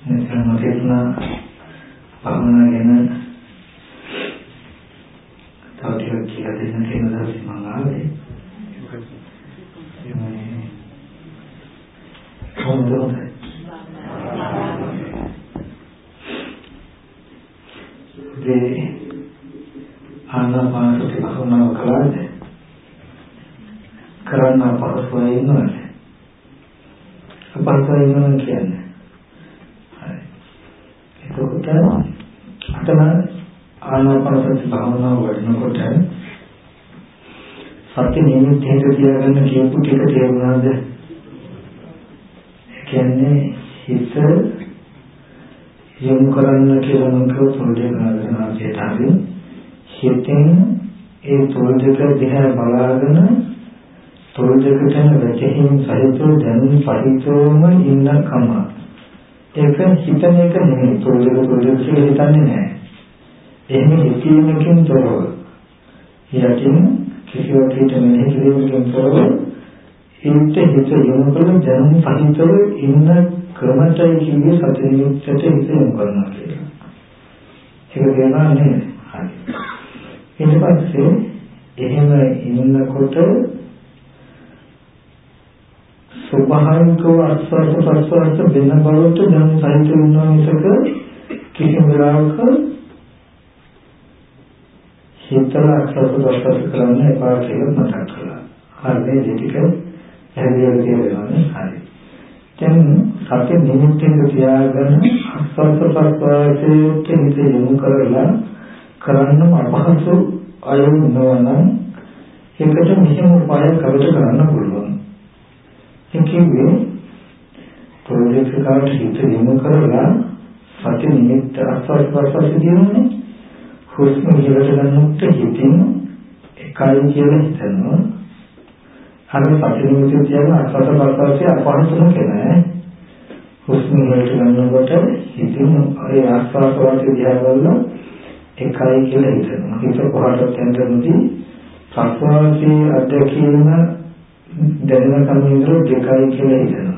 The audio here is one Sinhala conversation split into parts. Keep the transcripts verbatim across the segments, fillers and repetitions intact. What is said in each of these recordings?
මෙතන මතකනා භාවනා ගැන තව ටිකක් කියලා දෙන්න තියෙන දවස් මම ආවේ. කොහොමද හොඳයි? ඒ ආනාපානසති භාවනාව කළාද? කරන්න අපහසුයි ඉන්නවද? අපහසුයි ඉන්නවා කියන්නේ. හරි. එතකොට අතන ආනාපානසති භාවනාව වඩනකොට සත්‍ය නිමිති හිත තියාගන්න කියපු ටික තේරුණාද? ඒ කියන්නේ හිත යොමු කරන්න කියලා මම කියව පොඩි කරනාට හරි හිතෙන් ඒ තොරදක දිහා බලාගෙන තොරදකට වැටෙමින් සහිතව දැනුම් සහිතවම ඉන්න කම. ඒක හිතන එක නෙමෙයි. තොරදක තොරදක කියලා හිතන්නේ නැහැ. එහෙම හිතීමකින් තොරව යකින් කිසිවක් හිතන්නේ කිසිවකින් තොරව හිත හිත යොමු කරන දැනුම් සහිතව ඉන්න ක්‍රමයයි කියන්නේ සත්‍ය නිමිත්තට හිත යොමු කරනවා කියලා. ඒක තේරුණා නේද? හරි. ඊට පස්සේ එහෙම ඉන්නකොට ස්වභාවිකව අස්වාද ප්‍රස්වාද වෙන බවට දැන් සහිත වෙනවා මිසක කිසිම වෙලාවක හිතලා අස්වාද ප්‍රස්වාද කරන්න එපා කියලා මතක් කළා. හරි මේ ටික හැදියලා තියෙනවානේ. හරි. දැන් සත්‍ය නිමිත්තෙන් තියාගෙන අස්වාද ප්‍රස්වාදයට හිත යොමු කරලා කරන්නම අපහසු අය නොවනම් ඒකට මෙහෙම උපායක් අපිට කරන්න පුළුවන්. ඒ කියන්නේ ප්‍රොජෙක්ට් හිත යොමු කරලා සති නිමිත්ත අස්වාද ප්‍රස්වාද දිනුනේ හුස්ම ඉහළට ගන්නකොට හිතින් එකයි කියලා හිතනවා. අර සති නිමිත්ත කියන අස්වාද ප්‍රස්වාදයේ අපහසුම කෙනා හුස්ම ඉහළට ගන්නකොට හිතින් ඒ ආස්වාද ප්‍රස්වාදයේ දිහා බලන එකයි කියලා හිතනවා. හිත කොහටද යන්නේදී ප්‍රස්වාසයේ අධ්‍යක්ෂීන දැනෙන කමින්දර දෙකයි කියලා හිතනවා.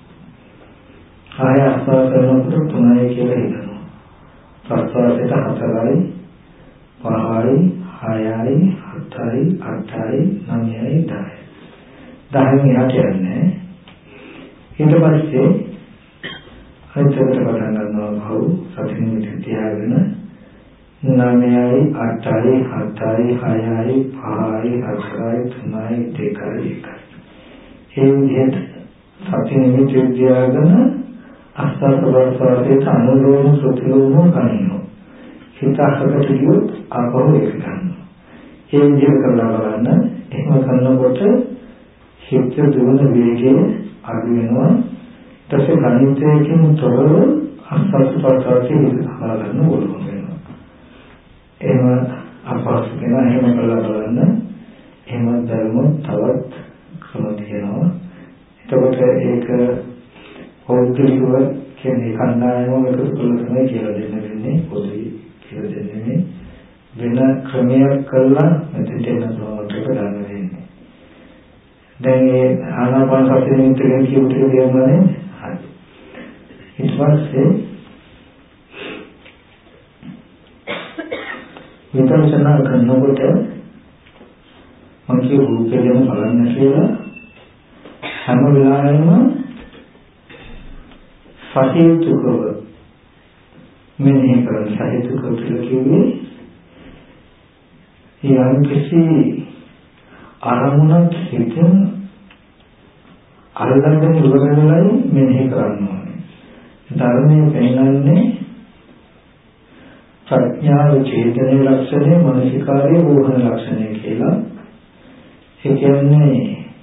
ආය ආස්වාද කරනකොට තුනයි කියලා හිතනවා. ප්‍රස්වාසයට හතරයි, පහයි, හයයි, හතයි, අටයි, නවයයි, දහයයි. දහයෙන් එහාට යන්නේ. ඊට පස්සේ හිතට පටන් ගන්නවා භව සති නිමිති තියාගෙන නවයයි අටයි හතයි හයයි පහයි හතරයි තුනයි දෙකයි එකයි. ඒ විදිහට සති නිමිති තියාගෙන අස්වාද ප්‍රස්වාදයට අනුලෝම ප්‍රතිලෝම ගන්නවා. හිත අහකට ගියොත් ආපහු ඒක ගන්නවා. ඒ විදිහට කරලා බලන්න. එහෙම කරනකොට හිත දුවන වේගය අඩු වෙනවා. ඊට ගණිතයෙන් තොරව අස්වාද ප්‍රස්වාදයේ හිත හදාගන්න ඕන. එහෙම අපහසු කෙනා එහෙම කරලා බලන්න. එහෙම දරුවෝ තවත් ක්‍රම තියෙනවා. එතකොට ඒක පෞද්ගලිකව කියන්නේ කණ්ඩායම එකතු කරලා තමයි කියලා දෙන්න වෙන්නේ. පොදුයි කියලා දෙන්නේ වෙන ක්‍රමයක් කරලා මෙතෙන්ට එන ප්‍රමාණයට ගන්න වෙන්නේ. දැන් මේ ආනාපාන සති නිමිත්තෙන් කියපු ටික කියනවානේ. හරි. ඊට පස්සේ විපස්සනා කරනකොට මම කිය රූපය ගැන බලන්න කියලා හැම වෙලාවෙම සහිතුකව මෙනෙහි කරන සහිතුකව කියලා කිව්වේ යම් කිසි අරමුණක් හිතින් අල්ලගෙන ඉවර වෙලයි මෙනෙහි කරන්න ඕනේ. ධර්මයේ පෙන්නන්නේ ප්‍රඥාව චේතනයේ ලක්ෂණය මනසිකාරයේ වෝහන ලක්ෂණය කියලා. ඒ කියන්නේ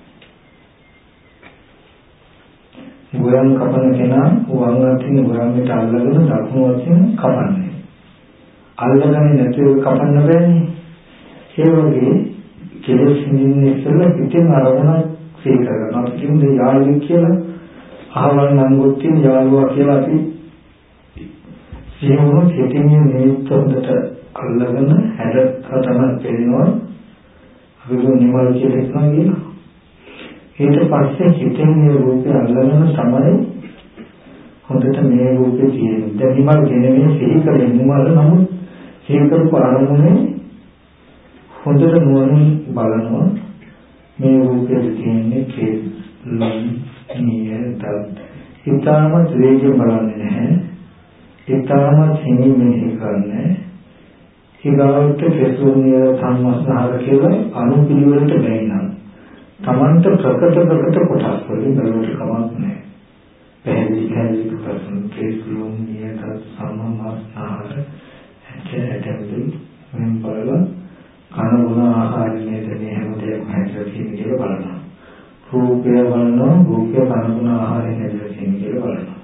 ගොයම් කපන කෙනා වම් අතින් ගොයම්ට අල්ලගෙන දකුණු අතින් කපන්නේ. අල්ලගන්නේ නැතුව කපන්න බෑනේ. ඒ වගේ කෙලෙස් නින්නේ ඉස්සෙල්ලා පිටින් අරමුණක් සිහි කරගන්න. අපි කියන්නේ යාළුවෙක් කියලා අහවල් නංගොත්තින් යාළුවා කියලා අපි සියවම කෙටින් නිමිත්ත හොඳට අල්ලගෙන හැඩතම පෙන්නනවා. අපි නිමල් කියලා හිතනවා. ඊට පස්සේ හිතෙන් මේ රූපය අල්ලගෙන තමයි හොඳට මේ රූපේ තියෙන. දැන් නිමල් ගෙනෙන්නේ සිහි කරගෙන නිමල් නමුත් සිහි කරපු අරමුණේ හොඳට නුවණින් බලනවා මේ රූපේ තියෙන්නේ කෙලම් නියතත්. ඊටමත් වේගයෙන් බලන්නේ නැහැ. ඊටමත් හිමින් මෙහි කරන්නේ. ඊගාවට කෙසුනිය සම්මස්නහර කියලා අනුපිළිවෙලට බැිනම්. තමන්ට ප්‍රකට ප්‍රකට කොටස් වලින් බලවට කමක් නැහැ. පැහැදිලි පැහැදිලි ප්‍රශ්න කෙසුනිය සම්මස්නහර ඇටැටි මෙන් බලලා කන බොන ආහාරයේ දෙන්නේ හැම දෙයක්ම හැදලා තියෙන කියලා බලනවා. රූපය බලනවා, රූපය කන බොන ආහාරයෙන් හැදලා තියෙන කියලා බලනවා.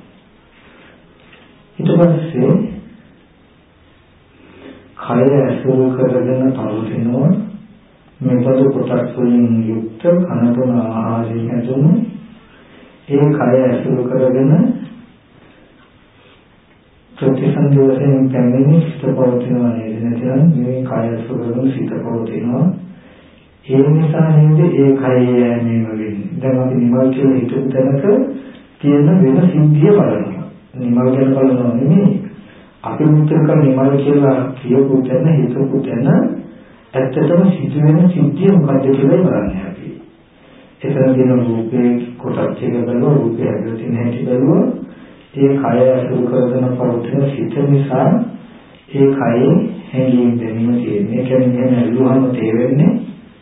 ඊට පස්සේ කය ඇසුරු කරගෙන පවතිනවා මෙබඳු කොටස් වලින් යුක්ත කන බොන ආහාරයෙන් හැදුණු ඒ කය ඇසුරු කරගෙන ප්‍රතිසන්දි වශයෙන් පැමිණි සිත පවතිනවා නේද? නැත්නම් මේ කය ඇසුරු කරගෙන සිත පවතිනවා. ඒ නිසා නේද ඒ කය යෑමේම වෙන්නේ. දැන් අපි නිමල් කියලා හිතපු තැනක තියෙන වෙන සිද්ධිය බලනවා. නිමල් ගැන බලනවා නෙමෙයි. අපි මුත්‍රක නිමල් කියලා කියපු තැන හිතපු තැන ඇත්තටම සිදුවෙන සිද්ධිය මොකද්ද කියලා බලන්නේ අපි. එතන තියෙන රූපේ කොටස් ටික බලනවා, රූපය ඇතුළේ තියෙන හැටි බලනවා. ඒ කය අසුරු කරගෙන පවතින සිත නිසා ඒ කයේ හැඟීම් දැනීම තියෙන්නේ. කියන්නේ ඇල්ලුවම තේරෙන්නේ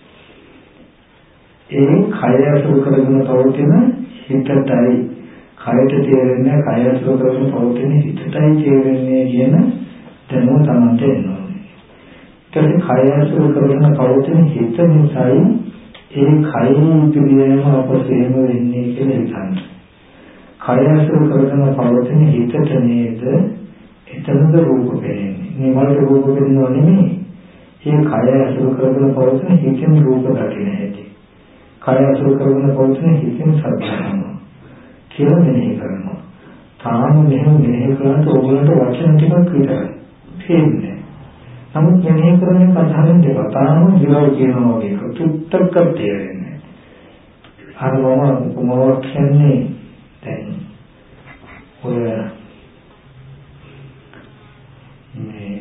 ඒ කය අසුරු කරගෙන පවතින හිතටයි. කයට තේරෙන්නේ කය අසුරු කරගෙන පවතින හිතටයි තේරෙන්නේ කියන දැනුම තමයි එන්නේ. ඊට කය අසුරු කරගෙන පවතින හිත නිසායි ඒ කයින් පිළියම අපසේම වෙන්නේ කියලා හිතන්නේ. කය අසුරු කරගෙන පවතින හිතට නේද එතනද රූප පෙනෙන්නේ. නිමල් රූප පෙනෙනව නෙමෙයි. ඒ කය අසුරු කරගෙන පවතින හිතෙන් රූප දකින්න හැටි. කය අසුරු කරගෙන පවතින හිතෙන් සත්‍යනවා කියලා මෙනෙහි කරනවා. තාම මෙහෙම මෙනෙහි කරාට ඕගොල්ලන්ට වචන ටිකක් විතරයි තේරෙන්නේ. නමුත් මෙනෙහි කරන්නේ කතාවෙන් දෙක. තාම විරව කියනවා වගේ තුත්තක් තේරෙන්නේ. අර මම උපමාවක් කියන්නේ දැන් ඔය මේ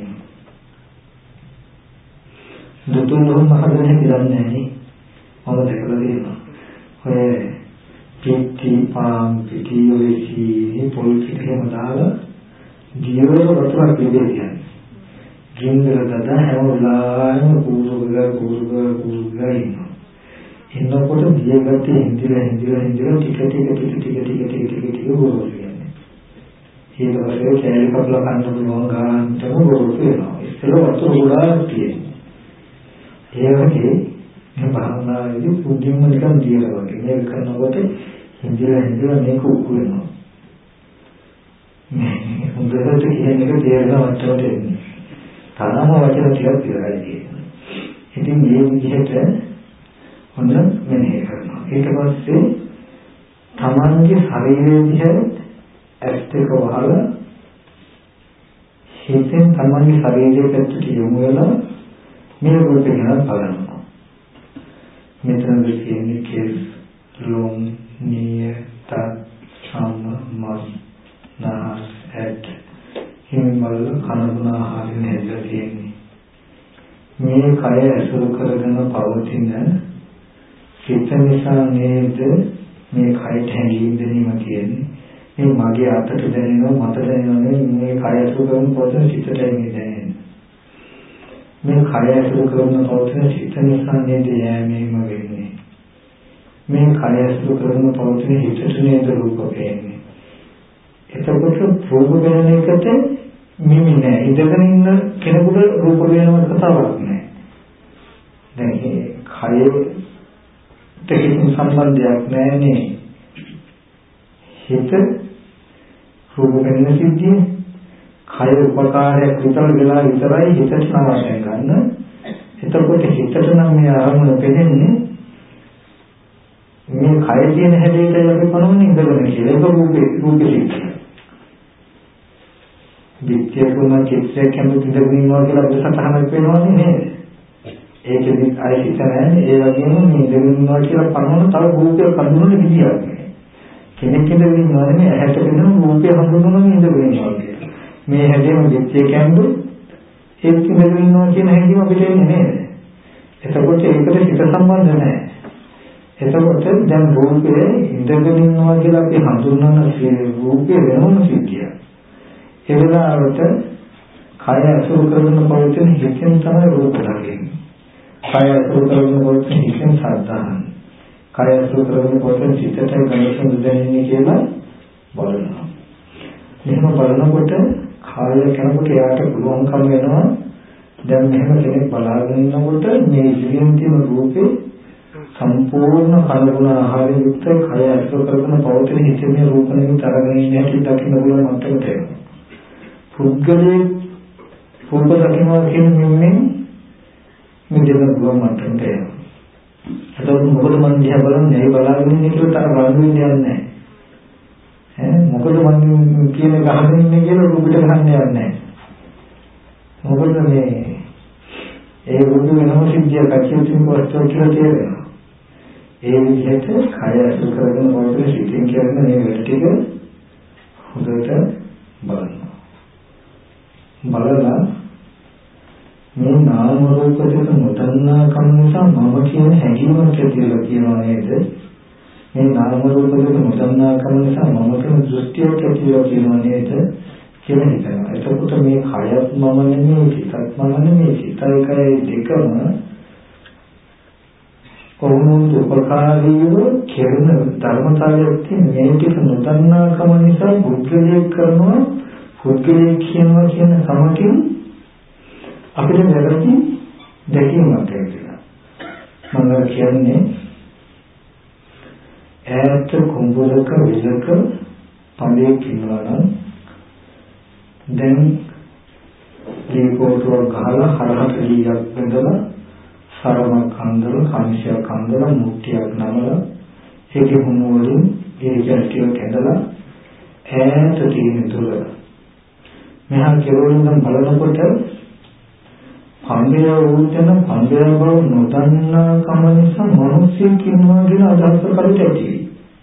දුතුන් මහදෙනෙක් දන්නේ නැහැ. මම දැකලා තියෙනවා. ඔය පිටි පාම් පිටි ඔයසි පොල් පිටිම දාලා දියවල වතුරක් පිළිදෙන්නේ. ගින්දර දදා හැම වෙලාවෙම කුරුග කුරුග කුරුග ඉන්නවා. එන්නකොට දියගත්තේ හින්දිලා හින්දිලා හින්දිලා ටික ටික ටික ටික ටික ටික ටික ටික ගොරෝසු වෙනවා. ඊට පස්සේ කැලේ කපලා කන්න පුළුවන් ගානටම ගොරෝසු වෙනවා. ඉස්සෙල්ල වතුර ගොඩාක් තියෙනවා. ඒ වගේ මේ භාවනාවේදී පුදුම නිකන් දියලා වගේ මේක කරනකොට හින්දිලා හින්දිලා මේක උකු වෙනවා. මේ හොඳට කියන එක තේරෙන වචනට එන්නේ. තරම වචන ටිකක් ඉවරයි කියන්නේ. ඉතින් මේ විදිහට හොඳ මෙනෙහි කරනවා. ඊට පස්සේ තමන්ගේ ශරීරයේ දිහා ඇස් දෙක වහලා හිතෙන් තමන්ගේ ශරීරයේ පැත්තට යොමු වෙලා මේ රූපේ ගැන බලනවා. මෙතන තියෙන්නේ කෙස්, ලොම්, නිය, තත්, සම්ම, මස්, නාස්, ඇට හිමවල කනබුන ආහාරයෙන් හැදලා තියෙන්නේ. මේ කය ඇසුරු කරගෙන පවතින සිත නිසා නේද මේ කයට හැඟීම් දැනීම තියෙන්නේ. මේ මගේ අතට දැනෙනවා මට දැනෙනවා මේ කය ඇසුරු කරන පවතින සිතට මේ දැනෙන්නේ. මේ කය ඇසුරු කරන පවතින සිත නිසා නේද යෑමේම වෙන්නේ. මේ කය ඇසුරු කරන පවතින හිතට නේද රූප පේන්නේ. එතකොට රූප වෙන එකට මිමි නෑ. ඉඳගෙන ඉන්න කෙනෙකුට රූප වෙනව කතාවක් නෑ. දැන් මේ කයට කිසිම සම්බන්ධයක් නෑනේ. හිත රූප වෙන සිද්ධිය කය උපකාරයක් විතර වෙලා විතරයි හිතට නවත්තන්න ගන්න. එතකොට හිතට නම් මේ ආරමුණ පෙනෙන්නේ මේ කය තියෙන හැඩයට අපි පනවන්නේ ඉඳගෙන කියලා. ඒක රූපේ රූපේ සිද්ධිය. විත්‍යකුණ චිත්‍රයක් කැමති දෙවියන්වා කියලා අපිට සතහනක් වෙනවනේ නේද? ඒකෙදි අයිතිත නැහැ. ඒ වගේම මේ දෙවියන්වා කියලා පනවන තව රූපයක් හඳුනන විදියක් නෑ. කෙනෙක් ඉඳගෙන ඉන්නවා නෙමෙයි ඇහැට වෙන රූපය හඳුනනම ඉඳගෙන ඉන්නවා කියලා. මේ හැදෙන විත්‍ය කැඳු ඒක ඉඳගෙන ඉන්නවා කියන හැඟීම අපිට එන්නේ නේද? එතකොට ඒකට හිත සම්බන්ධ නැහැ. එතකොට දැන් රූපය ඉඳගෙන ඉන්නවා කියලා අපි හඳුන්වන රූපය වෙනම සිද්ධියක්. ඒ වෙලාවට කය අසුර කරන පෞද්ගලික හිතෙන් තමයි රූප දකින්නේ. කය අසුර කරන පෞද්ගලික හිතෙන් සාධාරණ. කය අසුර කරන පෞද්ගලික හිතට ගණිත දෙන්නේ කියලා බලනවා. මෙහෙම බලනකොට කාය කරනකොට එයාට පුළුවන්කම වෙනවා දැන් මෙහෙම කෙනෙක් බලාගෙන ඉන්නකොට මේ ඉතිරියෙන් තියෙන රූපේ සම්පූර්ණ කලගුණ ආහාරයෙන් යුක්ත කය අසුර කරන පෞද්ගලික හිතේ රූපණයෙන් තරගෙන ඉන්න හැටි දකින්න පුළුවන් මට්ටමට එනවා. පුද්ගලයේ රූප දකින්නවා කියන මෙන්නේ මෙදෙන පුළුවන් මට්ටමට එනවා. එතකොට මොකද මන් දිහා බලන්නේ ඒ බලාගෙන ඉන්නේ කියලා තර බලන්න දෙයක් නැහැ. ඈ මොකද මන් කියන ගහගෙන ඉන්නේ කියලා රූපෙට ගහන්න යන්නේ නැහැ. මොකද මේ ඒ රූප වෙනම සිද්ධියක් අකියුතුන් වස්තුව කියලා තේරෙනවා. ඒ විදිහට කය අසුර කරගෙන මොකද සිටින් කියන මේ වැඩ ටික හොඳට බලන්න. බලලා මේ නාම රූප දෙක නොදන්නා කම නිසා මම කියන හැඟීමක් ඇතිවෙලා කියනවා නේද? මේ නාම රූප දෙක නොදන්නා කම නිසා මම කියන දෘෂ්ටියක් ඇතිවෙලා කියනවා නේද? කියලා හිතනවා. එතකොට මේ කයත් මම නෙමෙයි, සිතත් මම නෙමෙයි, සිතයි කයයි දෙකම කොහොමද උපකාරීව කෙරෙන ධර්මතාවයක් තියෙන මේ ටික නොදන්නා කම නිසා බුද්ධලේ කරනවා පුද්ගලයෙක් කියනවා කියන සමකින් අපිට වැරදි දැකීමක් ඇතිවෙනවා. මම කියන්නේ ඈත කුඹුරක විලක පඳේක් ඉන්නවා නම් දැන් දීපෝටුවක් ගහලා හරහට ලීයක් බඳලා සරමක් අන්දලා කමිෂයක් අන්දලා මුට්ටියක් නමලා ඒකේ මුණු වලින් ඒ කැස්ටියක් ඇඳලා ඈත තියෙන තුර මෙහා කෙරවලින් බලනකොට පන්දය වූතන පන්දය බව නොදන්නා කම නිසා මිනිස්සෙක් ඉන්නවා කියන අදහසක් අපිට ඇති වෙයි.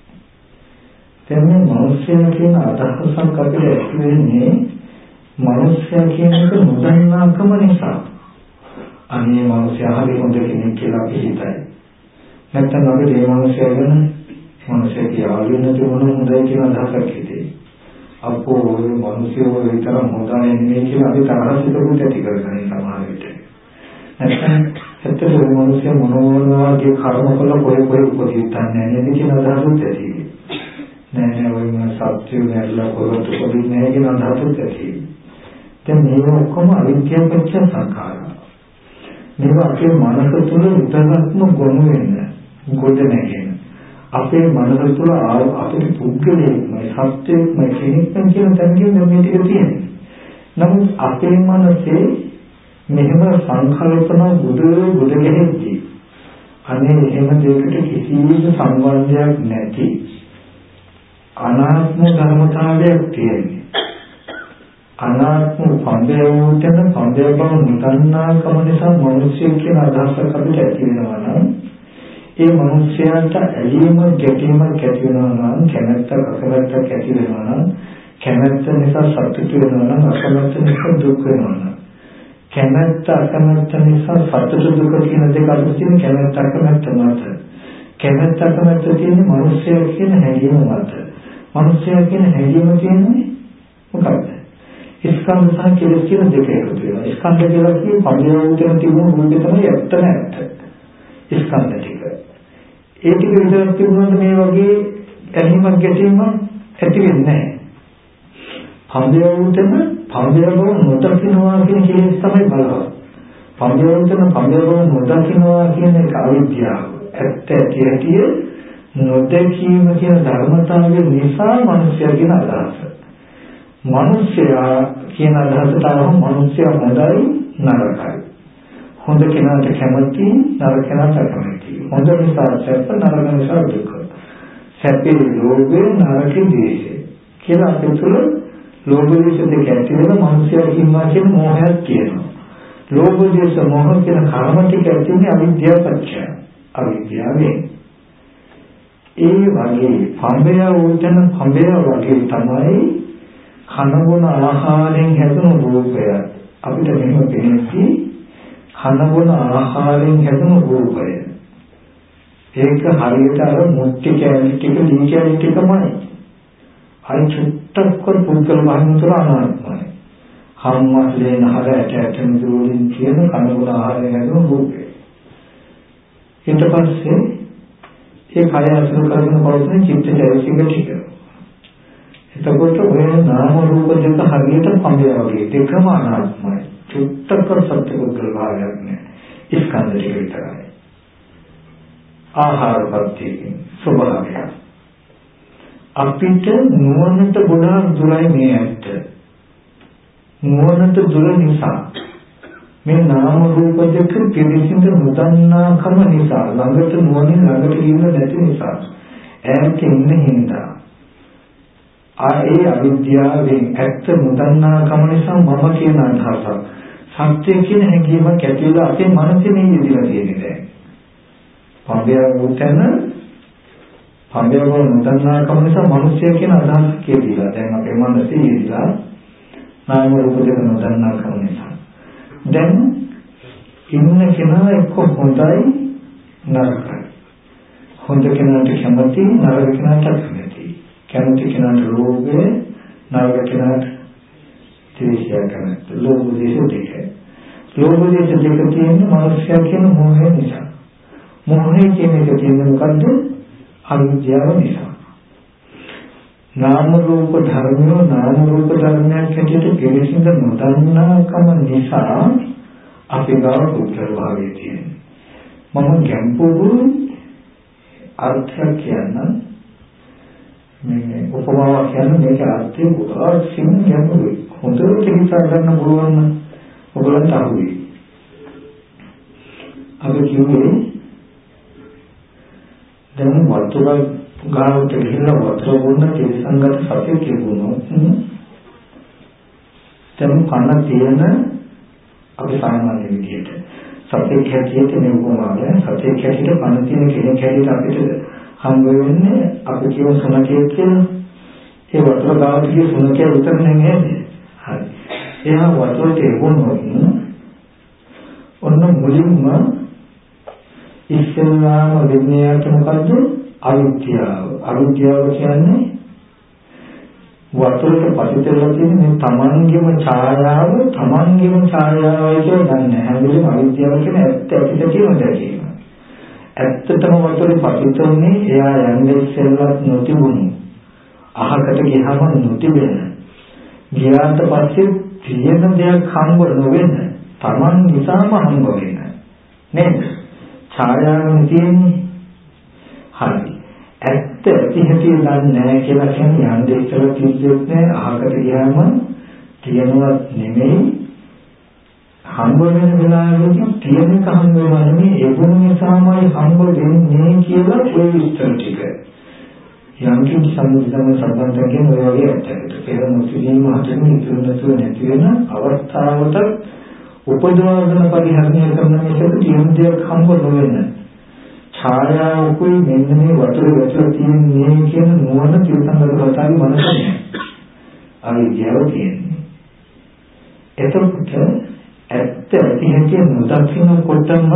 දැන් මේ මිනිස්සයා කියන අදහසක් අපිට ඇති වෙන්නේ මිනිස්සයා කියන එක නොදන්නා කම නිසා. අනේ මිනිස්සයා හරි හොඳ කෙනෙක් කියලා අපි හිතයි. නැත්නම් අපි මේ මිනිස්සයා ගැන මිනිස්සයා කියලා නැති මොන හොඳයි කියන අදහසක් හිතේ. අපෝ ඔය මිනිස්සුෝ විතර හොඳයි නෙමෙයි කියලා අපි තරහිතකුත් ඇති කරගන්න සමහර විට. නැත්නම් ඇත්තටම මිනිස්සු මොනවාගේ කර්ම කළ කොයි කොයි උපදින්නේ නැහැ නේද කියන අදහසත් ඇති. නෑ නෑ ඔය මොන සත්‍ය නැරලා කොහොමද උපදින්නේ කියන අදහසත් ඇති. දැන් මේක ඔක්කොම අවිද්‍යාව පත්‍ය සංඛාර. මේක අපේ මනස තුළ උතරක්ම ගොනු වෙන ගොඩ නැගෙන. අපේ මනස තුළ අපේ පුද්ගලයෙක්ම සත්‍යයක්ම කෙනෙක්ම කියන තැනකින් මේ ටික තියෙනවා. නමුත් අපේ මනසේ මෙහෙම සංකල්පන බුදු බුදු කෙනෙක්දී අනේ එහෙම දෙයකට කිසිම සම්බන්ධයක් නැති අනාත්ම ධර්මතාවයක් තියෙනවා. අනාත්ම පන්දේවුන්ටන පන්දේව බව නොදන්නා කම නිසා මිනිස්සු කියන අදහසක් අපිට ඇති වෙනවා නම් ඒ මිනිස්යාට ඇලීම ගැටීම ඇති වෙනවා නම් කැමැත්ත අකමැත්තක් ඇති වෙනවා නම් කැමැත්ත නිසා සතුට වෙනවා නම් අකමැත්ත නිසා දුක් වෙනවා නම් කැමැත්ත අකමැත්ත නිසා සතුට දුක කියන දෙක අතර තියෙන කැමැත්ත අකමැත්ත මත කැමැත්ත අකමැත්ත තියෙන මිනිස්යා කියන හැඟීම මත මිනිස්යා කියන හැඟීම තියෙන්නේ මොකක්ද? ස්කන්ධ සහ කෙලෙස් කියන දෙක එකතු වෙනවා. ස්කන්ධ කියලා කියන්නේ පරිවර්තන තිබුණු රූපේ තමයි ඇත්තම ඇත්ත. ස්කන්ධ ටික. ඒ ටික විතරක් තිබුණාද මේ වගේ ඇලීමක් ගැටීමක් ඇති වෙන්නේ නැහැ. පරිවර්තන පරිවර්තන නොදකින්නවා කියන කෙලෙස් තමයි බලවත්. පරිවර්තන පරිවර්තන නොදකින්නවා කියන එක අවිද්‍යාව. ඇත්ත ඇති ඇති නොදැකීම කියන ධර්මතාවය නිසා මිනිස්යාගේ අදහස. මිනිස්යා කියන අදහසට ආවම මිනිස්යා හොඳයි නරකයි. හොඳ කෙනාට කැමති නරක කෙනාට අකමැති. හොඳ නිසා සැප නරක නිසා දුක. සැපේ ලෝභය නරකේ ද්වේෂය. කියලා අපේ තුල ලෝභ ද්වේෂ දෙක ඇති වෙන මිනිස්යා ඉන්නවා කියන මොහයක් කියනවා. ලෝභ ද්වේෂ මොහ කියන කර්ම ටික ඇති වෙන්නේ අවිද්‍යාව පත්‍ය. අවිද්‍යාවෙන්. ඒ වගේ පඹය උතන පඹය වගේ තමයි කනබුන ආහාරයෙන් හැදුණු රූපය. අපිට මෙහෙම පෙනෙන්නේ කනබුන ආහාරයෙන් හැදුණු රූපය. ඒක හරියට අර මුට්ටි කැලි ටික දී කැලි ටිකමයි. අර චුට්ටක්වත් පුද්ගල භාවනතර අනාත්මයි. හම්මස්ලේ නහර ඇට ඇට මිදුලින් කියන කනබුන ආහාරයෙන් හැදුණු රූපය. ඊට පස්සේ ඒ කය අසුර කරගෙන පවතින චිත්ත චෛතසික ටික. එතකොට ඔය නාම රූප දෙක හරියට පඹය වගේ දෙකම අනාත්මයි. චුට්ටක සත්‍යපුද්ගල භාවයක් නෑ. ස්කන්ධ ටික විතරයි. ආහාර පද්ධතියේ ස්වභාවය. අපිට නුවණට ගොඩාක් දුරයි මේ ඇත්ත. නුවණට දුර නිසා මේ නාම රූප දෙක පිළිසිඳ නොදන්නාකම නිසා ළඟට නුවණින් ළඟට ගින්න නැති නිසා ඈත ඉන්න හින්දා ආයේ අවිද්‍යාවෙන් ඇත්ත නොදන්නාකම නිසා මම කියන අදහසක් සත්‍ය කියන හැඟීමක් ඇති වෙලා අපේ මනසේ මේ ඉදිරියට තියෙන්නේ දැන්. පඹය උතන පඹය නොදන්නාකම නිසා මිනිස්සය කියන අදහසක් කියදීලා දැන් අපේ මනසේ ඉදිරියලා නාම රූප දෙක නොදන්නාකම නිසා දැන් ඉන්න කෙනා එක්ක හොඳයි නරකයි. හොඳ කෙනාට කැමති නරක කෙනාට අකමැති. කැමති කෙනාට ලෝභය නරක කෙනාට ද්වේෂය කැමති. ලෝභ ද්වේෂ දෙක. ලෝභ ද්වේෂ දෙක තියෙන්නේ මනුෂ්‍යයා කියන මොහය නිසා. මොහය කියන එක තියෙන්නේ මොකද්ද? අවිද්‍යාව නිසා. නාම රූප ධර්මෝ නාම රූප ධර්මයන් හැටියට පිළිසිඳ නොදන්නාකම නිසා අපි ගාව පුත්‍ර භාවයේ තියෙනවා. මම ගැඹුරු අර්ථයක් කියන්න මේ උපමාවක් කියන්න මේක අර්ථය ගොඩාක් සිං ගැඹුරුයි. හොඳට හිතා ගන්න පුළුවන් නම් ඔයගලන්ට අහුවේ. අපි කිව්වේ දැන් වතුර ගාවට ගිහිල්ලා වතුර බොන්න තිරසංගත සතිය කියනොත් දැන් කන තියෙන අපි සාමාන්‍ය විදිහට සතිය කැටියට මේ උපමාව සතිය කැටියට කන තියෙන කෙනෙක් හැටියට අපිට හම්බ වෙන්නේ අපි කියව සුනකයෙක් කියලා. ඒ වතුර ගාවට ගිය සුනකයා විතර නෙමෙයි. හරි. එයා වතුරට එවුනොත් ඔන්න මුලින්ම ඉස්සෙල්ලාම වෙන්නේ මොකද්ද? අවිද්‍යාව. අවිද්‍යාව කියන්නේ වතුරට පතිතලා තියෙන මේ තමන්ගේම ඡායාව තමන්ගේම ඡායාවයි කියලා දන්නේ නැහැ. හැමදේම අවිද්‍යාව කියන ඇත්ත ඇතිද කියන දැකීම. ඇත්තටම වතුරේ පතිතුනේ එයා යන්නේ ඉස්සෙල්ලත් නොතිබුණු අහකට ගියාම නොතිබෙන. ගියාට පස්සේ තියෙන දෙයක් හම්බ නොවෙන තමන් නිසාම හම්බ වෙන. නේද? ඡායාවෙන් තියෙන්නේ. හරි. ඇත්ත ඇති හැටි දන්නේ නැහැ කියලා කියන්නේ යන්නේ ඉස්සර කිව්වෙත් නෑ අහකට ගියාම තියෙනවත් නෙමෙයි හම්බ වෙන වෙලාවෙදී තියෙන එක හම්බ වෙනවා නෙමෙයි ඒ වුණ නිසාමයි හම්බ වෙන්නේ කියලා ඔය විස්තර ටික යම් කිසි සම්මුතියම සම්බන්ධයෙන් ඔය වගේ ඇත්තට පෙර මුස්ලිම් මහතුන් ඉතුරුනතු නැති වෙන අවස්ථාවට උපදවාගෙන පරිහරණය කරන මේක තියෙන දෙයක් හම්බ නොවෙන ඡායාවකුයි මෙන්න මේ වතුර වැටලා තියෙන්නේ කියන නුවණ තිරසංගත ප්‍රසාරි මනසනේ. අවිද්‍යාව කියන්නේ. එතකොට ඇත්ත ඇති හැටි නොදකින්නකොටම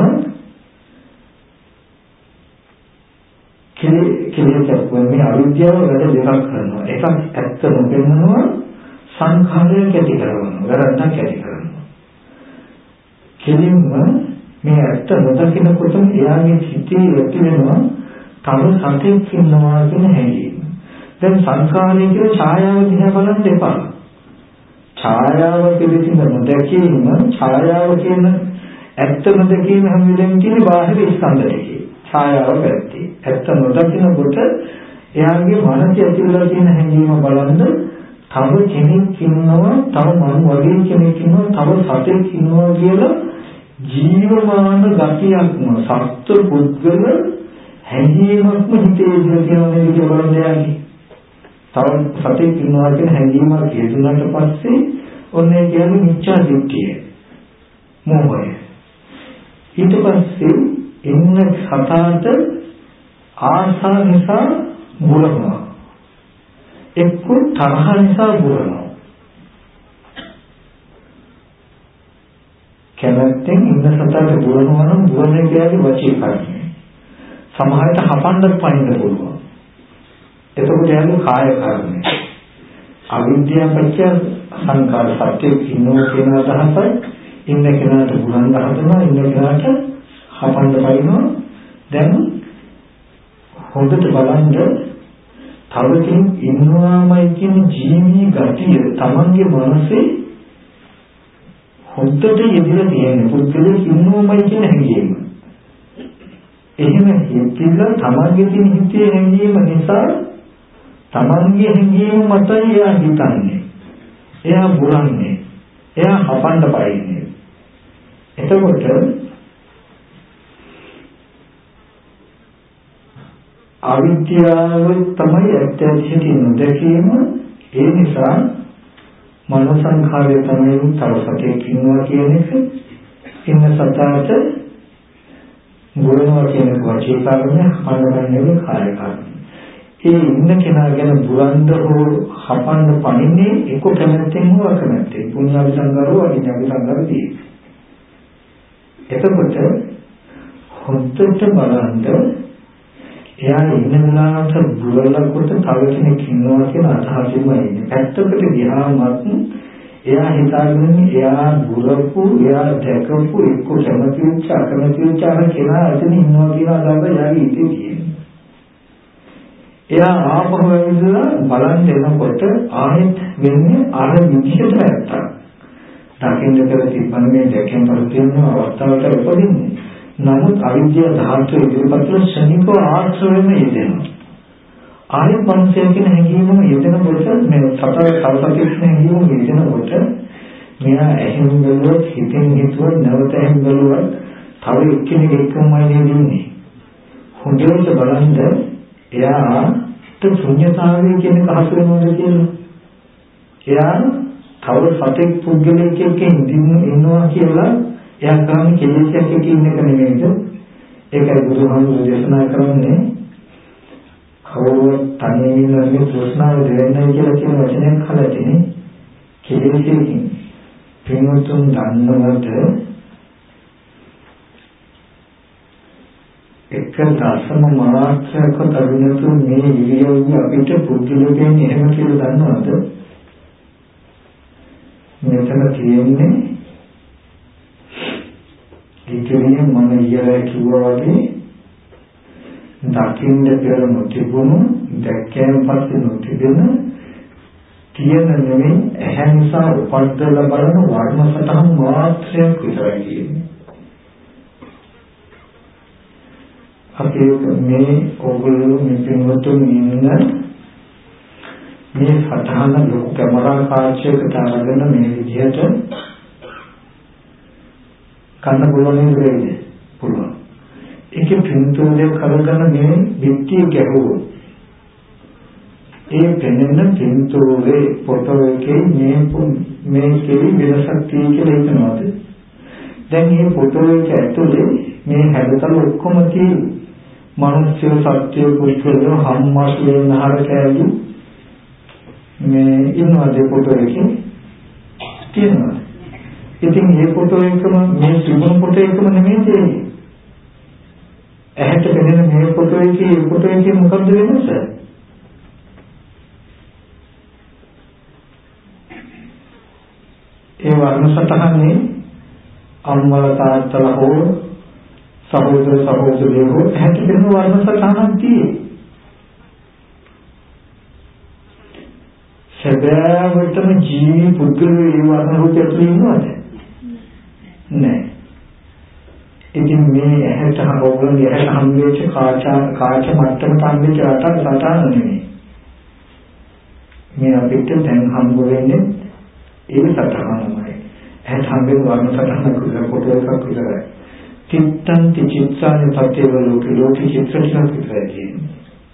කෙලෙ කෙලෙක් වන්නේ අවිද්‍යාව වැඩ දෙකක් කරනවා. එකක් ඇත්ත නොපෙන්නනවා සංඛාරය කැටි කරනවා. වැරද්දක් කැටි කරනවා. කෙලින්ම මේ ඇත්ත නොදකින්නකොටම එයාගේ සිතේ ඇති වෙනවා තව සතෙක් ඉන්නවා කියන හැඟීම. දැන් සංස්කාරය කියන ඡායාව දිහා බලන්න එපා. ඡායාව පිළිසිඳ නොදැකීම ඡායාව කියන ඇත්ත නොදැකීම හැම වෙලෙම තියෙන බාහිර ස්කන්ධ ටිකේ. ඡායාව පැත්තේ. ඇත්ත නොදකින්නකොට එයාගේ මනසේ ඇති වෙලා තියෙන හැඟීම බලන්න තව කෙනෙක් ඉන්නවා, තව මම වගේ කෙනෙක් ඉන්නවා, තව සතෙක් ඉන්නවා කියලා ජීවමාන ගතියක්ම සත්ව පුද්ගල හැඟීමක්ම හිතේ ඉඳලා තියෙනවා නේද කියලා බලන්නේ. තව සතෙක් ඉන්නවා කියන හැඟීමක් හේතුනට පස්සේ ඔන්නේ කියන්නේ මිච්ඡා දිට්ඨිය. මොහොය. ඊට පස්සේ එන්න සතාට ආසා නිසා බුරනවා. එක්ක තරහ නිසා බුරනවා. කැමැත්තෙන් ඉන්න සතාට බුරනවා නම් බුරන්නේ කියන්නේ වචී කර්මය. සමහරට හපන්න පනින්න පුළුවන්. එතකොට යන්නේ කාය කර්මය. අවිද්‍යාව පත්‍ය සංකාර සත්‍ය කිනෝ කියන අදහසයි ඉන්න කෙනාට බුරන්න හදනවා ඉන්න කෙනාට හපන්න පනිනවා. දැන් හොඳට බලන්න තව කෙනෙක් ඉන්නවාමයි කියන ජීවී ගතිය තමන්ගේ මනසේ හොඳට යෙදලා තියෙන පුද්ගලෙක් ඉන්නවාමයි කියන හැඟීම. එහෙම හිතෙලා තමන්ගේ තියෙන හිතේ හැඟීම නිසා තමන්ගේ හැඟීම මතයි එයා හිතන්නේ. එයා බුරන්නේ. එයා හපන්න පයින්නේ. එතකොට අවිද්‍යාව තමයි ඇත්තටම නොදැකීම. ඒ නිසා මනෝ සංඛාරය තමයි තව සතෙක් ඉන්නවා කියන එක. ඉන්න සතාට බුරනවා කියන වචී කර්මය, හපන්නන්නේ කාය කර්මය. ඒ ඉන්න කෙනා ගැන බුරන්ද හෝ හපන්න පනින්නේ එක කැමැත්තෙන් හෝ අකමැත්තෙන්. පුණ්‍යාවි සංගාරෝ අවිද්‍යාවි සංගාරදී. එතකොට හොඳට බලන්න එයා ඉන්න වෙලාවට බුරලකොට තව කෙනෙක් ඉන්නවා කියන අදහසෙම ඉන්නේ. පැත්තකට ගියාමත් එයා හිතාගෙන එයා බුරපු, එයා දැකපු එක්ක කැමති වෙච්ච අකමැති වෙච්ච අර කෙනා එතන ඉන්නවා කියන අදහස එයාගේ හිතේ තියෙනවා. එයා ආපහු ඇවිල්ලා බලන් දෙනකොට ආයෙත් වෙන්නේ අර විදිහට නැත්තම්. දකින්න කර තිබ්බම මේ දැකෙන පරිත්‍යාග අවස්ථාවට උපදින්නේ. නමුත් අවිද්‍යාව ධාතු ඉදිරිපත් ශනිකව ආශ්‍රයෙම යෙදෙනවා. ආයෙත් මනසේ කියන හැඟීමම යෙදෙනකොට මේ සතර සවසතිස් හැඟීමම යෙදෙනකොට මෙයා ඇහෙන් බැලුවොත් හිතෙන් හිතුවොත් නැවත ඇහෙන් බැලුවොත් තව එක්කෙනෙක් එක්කමයි නෙදින්නේ. හොඳට බලන්න එයාට ශුන්‍යතාවය කියන එක හසු වෙනවද කියලා. එයා තව සතෙක් පුද්ගලයෙක් එක්ක ඉන්නවා කියලා එයා කරන්නේ කෙලෙසයක් එක්ක ඉන්න එක නෙමෙයිද? ඒකයි බුදුහාමුදුරුවෝ දේශනා කරන්නේ කවුරුත් තනියම ඉන්නේ ප්‍රශ්නාව දෙන්නයි කියලා කියන වචනයක් අහලා තියෙන්නේ. කෙලෙසකින් පින්වතුන් දන්නවද එක දශම මාත්‍රයක තරුණතු මේ ඉරියව්ව අපිට පුදුලෙන්නේ එහෙම කියලා දන්නවද? මෙතන තියෙන්නේ ඉතිරිය මම ඊයලා කිව්වා වගේ දකින්න පෙර නොතිබුණු දැක්කයන් පස්සේ නොතිබෙන තියෙන නෙමෙයි ඇහැ නිසා උපද්දලා බලන වර්ණ සටහන් මාත්‍රයක් විතරයි කියන්නේ. අපි මේ ඔගොල්ලෝ මේ පින්වතුන් ඉන්න මේ සටහන ලොකු කැමරා කාර්යයකට අරගෙන මේ විදිහට කන්න පුළුවන් නේද? පුළුවන්. ඒකේ පින්තූරයක් කරගෙන මේ පිටිය ගැහුවොත් ඒ පෙනෙන පින්තූරේ ෆොටෝ එකේ මේ මේකේ වෙනසක් තියෙයි කියලා හිතනවාද? දැන් මේ ෆොටෝ එක ඇතුලේ මේ හැඩතල ඔක්කොම තියෙයි. මනුෂ්‍ය සත්‍ය පුරුෂයෝ හම්මස් වෙනහර කැලු මේ ඉන්නවාද ෆොටෝ එකේ? තියෙනවා. ඉතින් මේ ෆොටෝ එකම මේ තිබුණු ෆොටෝ එකම නෙමෙයි තියෙන්නේ. ඇහැට පෙනෙන මේ ෆොටෝ එකේ මේ ෆොටෝ එකේ මොකද්ද වෙනස? ඒ වර්ණ සටහනේ අම්මලා තාත්තලා හෝ සහෝදර සහෝදරියෝ ඇහැට පෙනෙන වර්ණ සටහනක් තියෙයි. සැබෑවටම ජීවි පුද්ගලයෝ ඒ වර්ණ රූපය තුළ ඉන්නවද? නෑ. ඉතින් මේ ඇහැට හොගොල්ලෝ ඇහැට හම්බෙච්ච කාචා කාච මට්ටමට හම්බෙච්ච රටක් සටහන නෙමෙයි. මේ අපිට දැන් හම්බ වෙන්නේ ඒ සටහනමයි. ඇහැට හම්බෙන වර්ණ සටහන කුල ෆොටෝ එකක් විතරයි. චිත්තං චිත්තානි පතේව ලෝකේ ලෝකේ චිත්‍ර ටිකක් විතරයි කියන්නේ.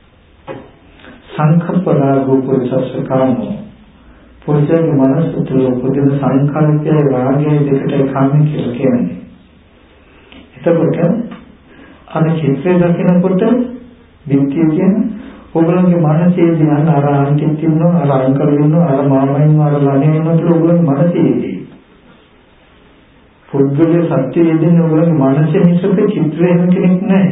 සංකප්පරාගෝ පුරිසස්සකාමෝ පුරිසගේ මනස තුළ උපදින සංකල්පය රාගය දෙකට කාමී කියලා කියන්නේ. එතකොට අර චිත්‍රය දකිනකොට විත්‍ය කියන්නේ ඔයගොල්ලෝගේ මනසේදී යන අර අන්තිත් ඉන්නවා අර අංකල් ඉන්නවා අර මාමා ඉන්නවා අර ළමයා ඉන්නවා කියලා ඔයගොල්ලෝගේ මනසේදී පුද්ගලයේ සත්‍යය දෙන්නේ ඔයගොල්ලෝගේ මනසේ මිසක චිත්‍රයෙන් කෙනෙක් නැහැ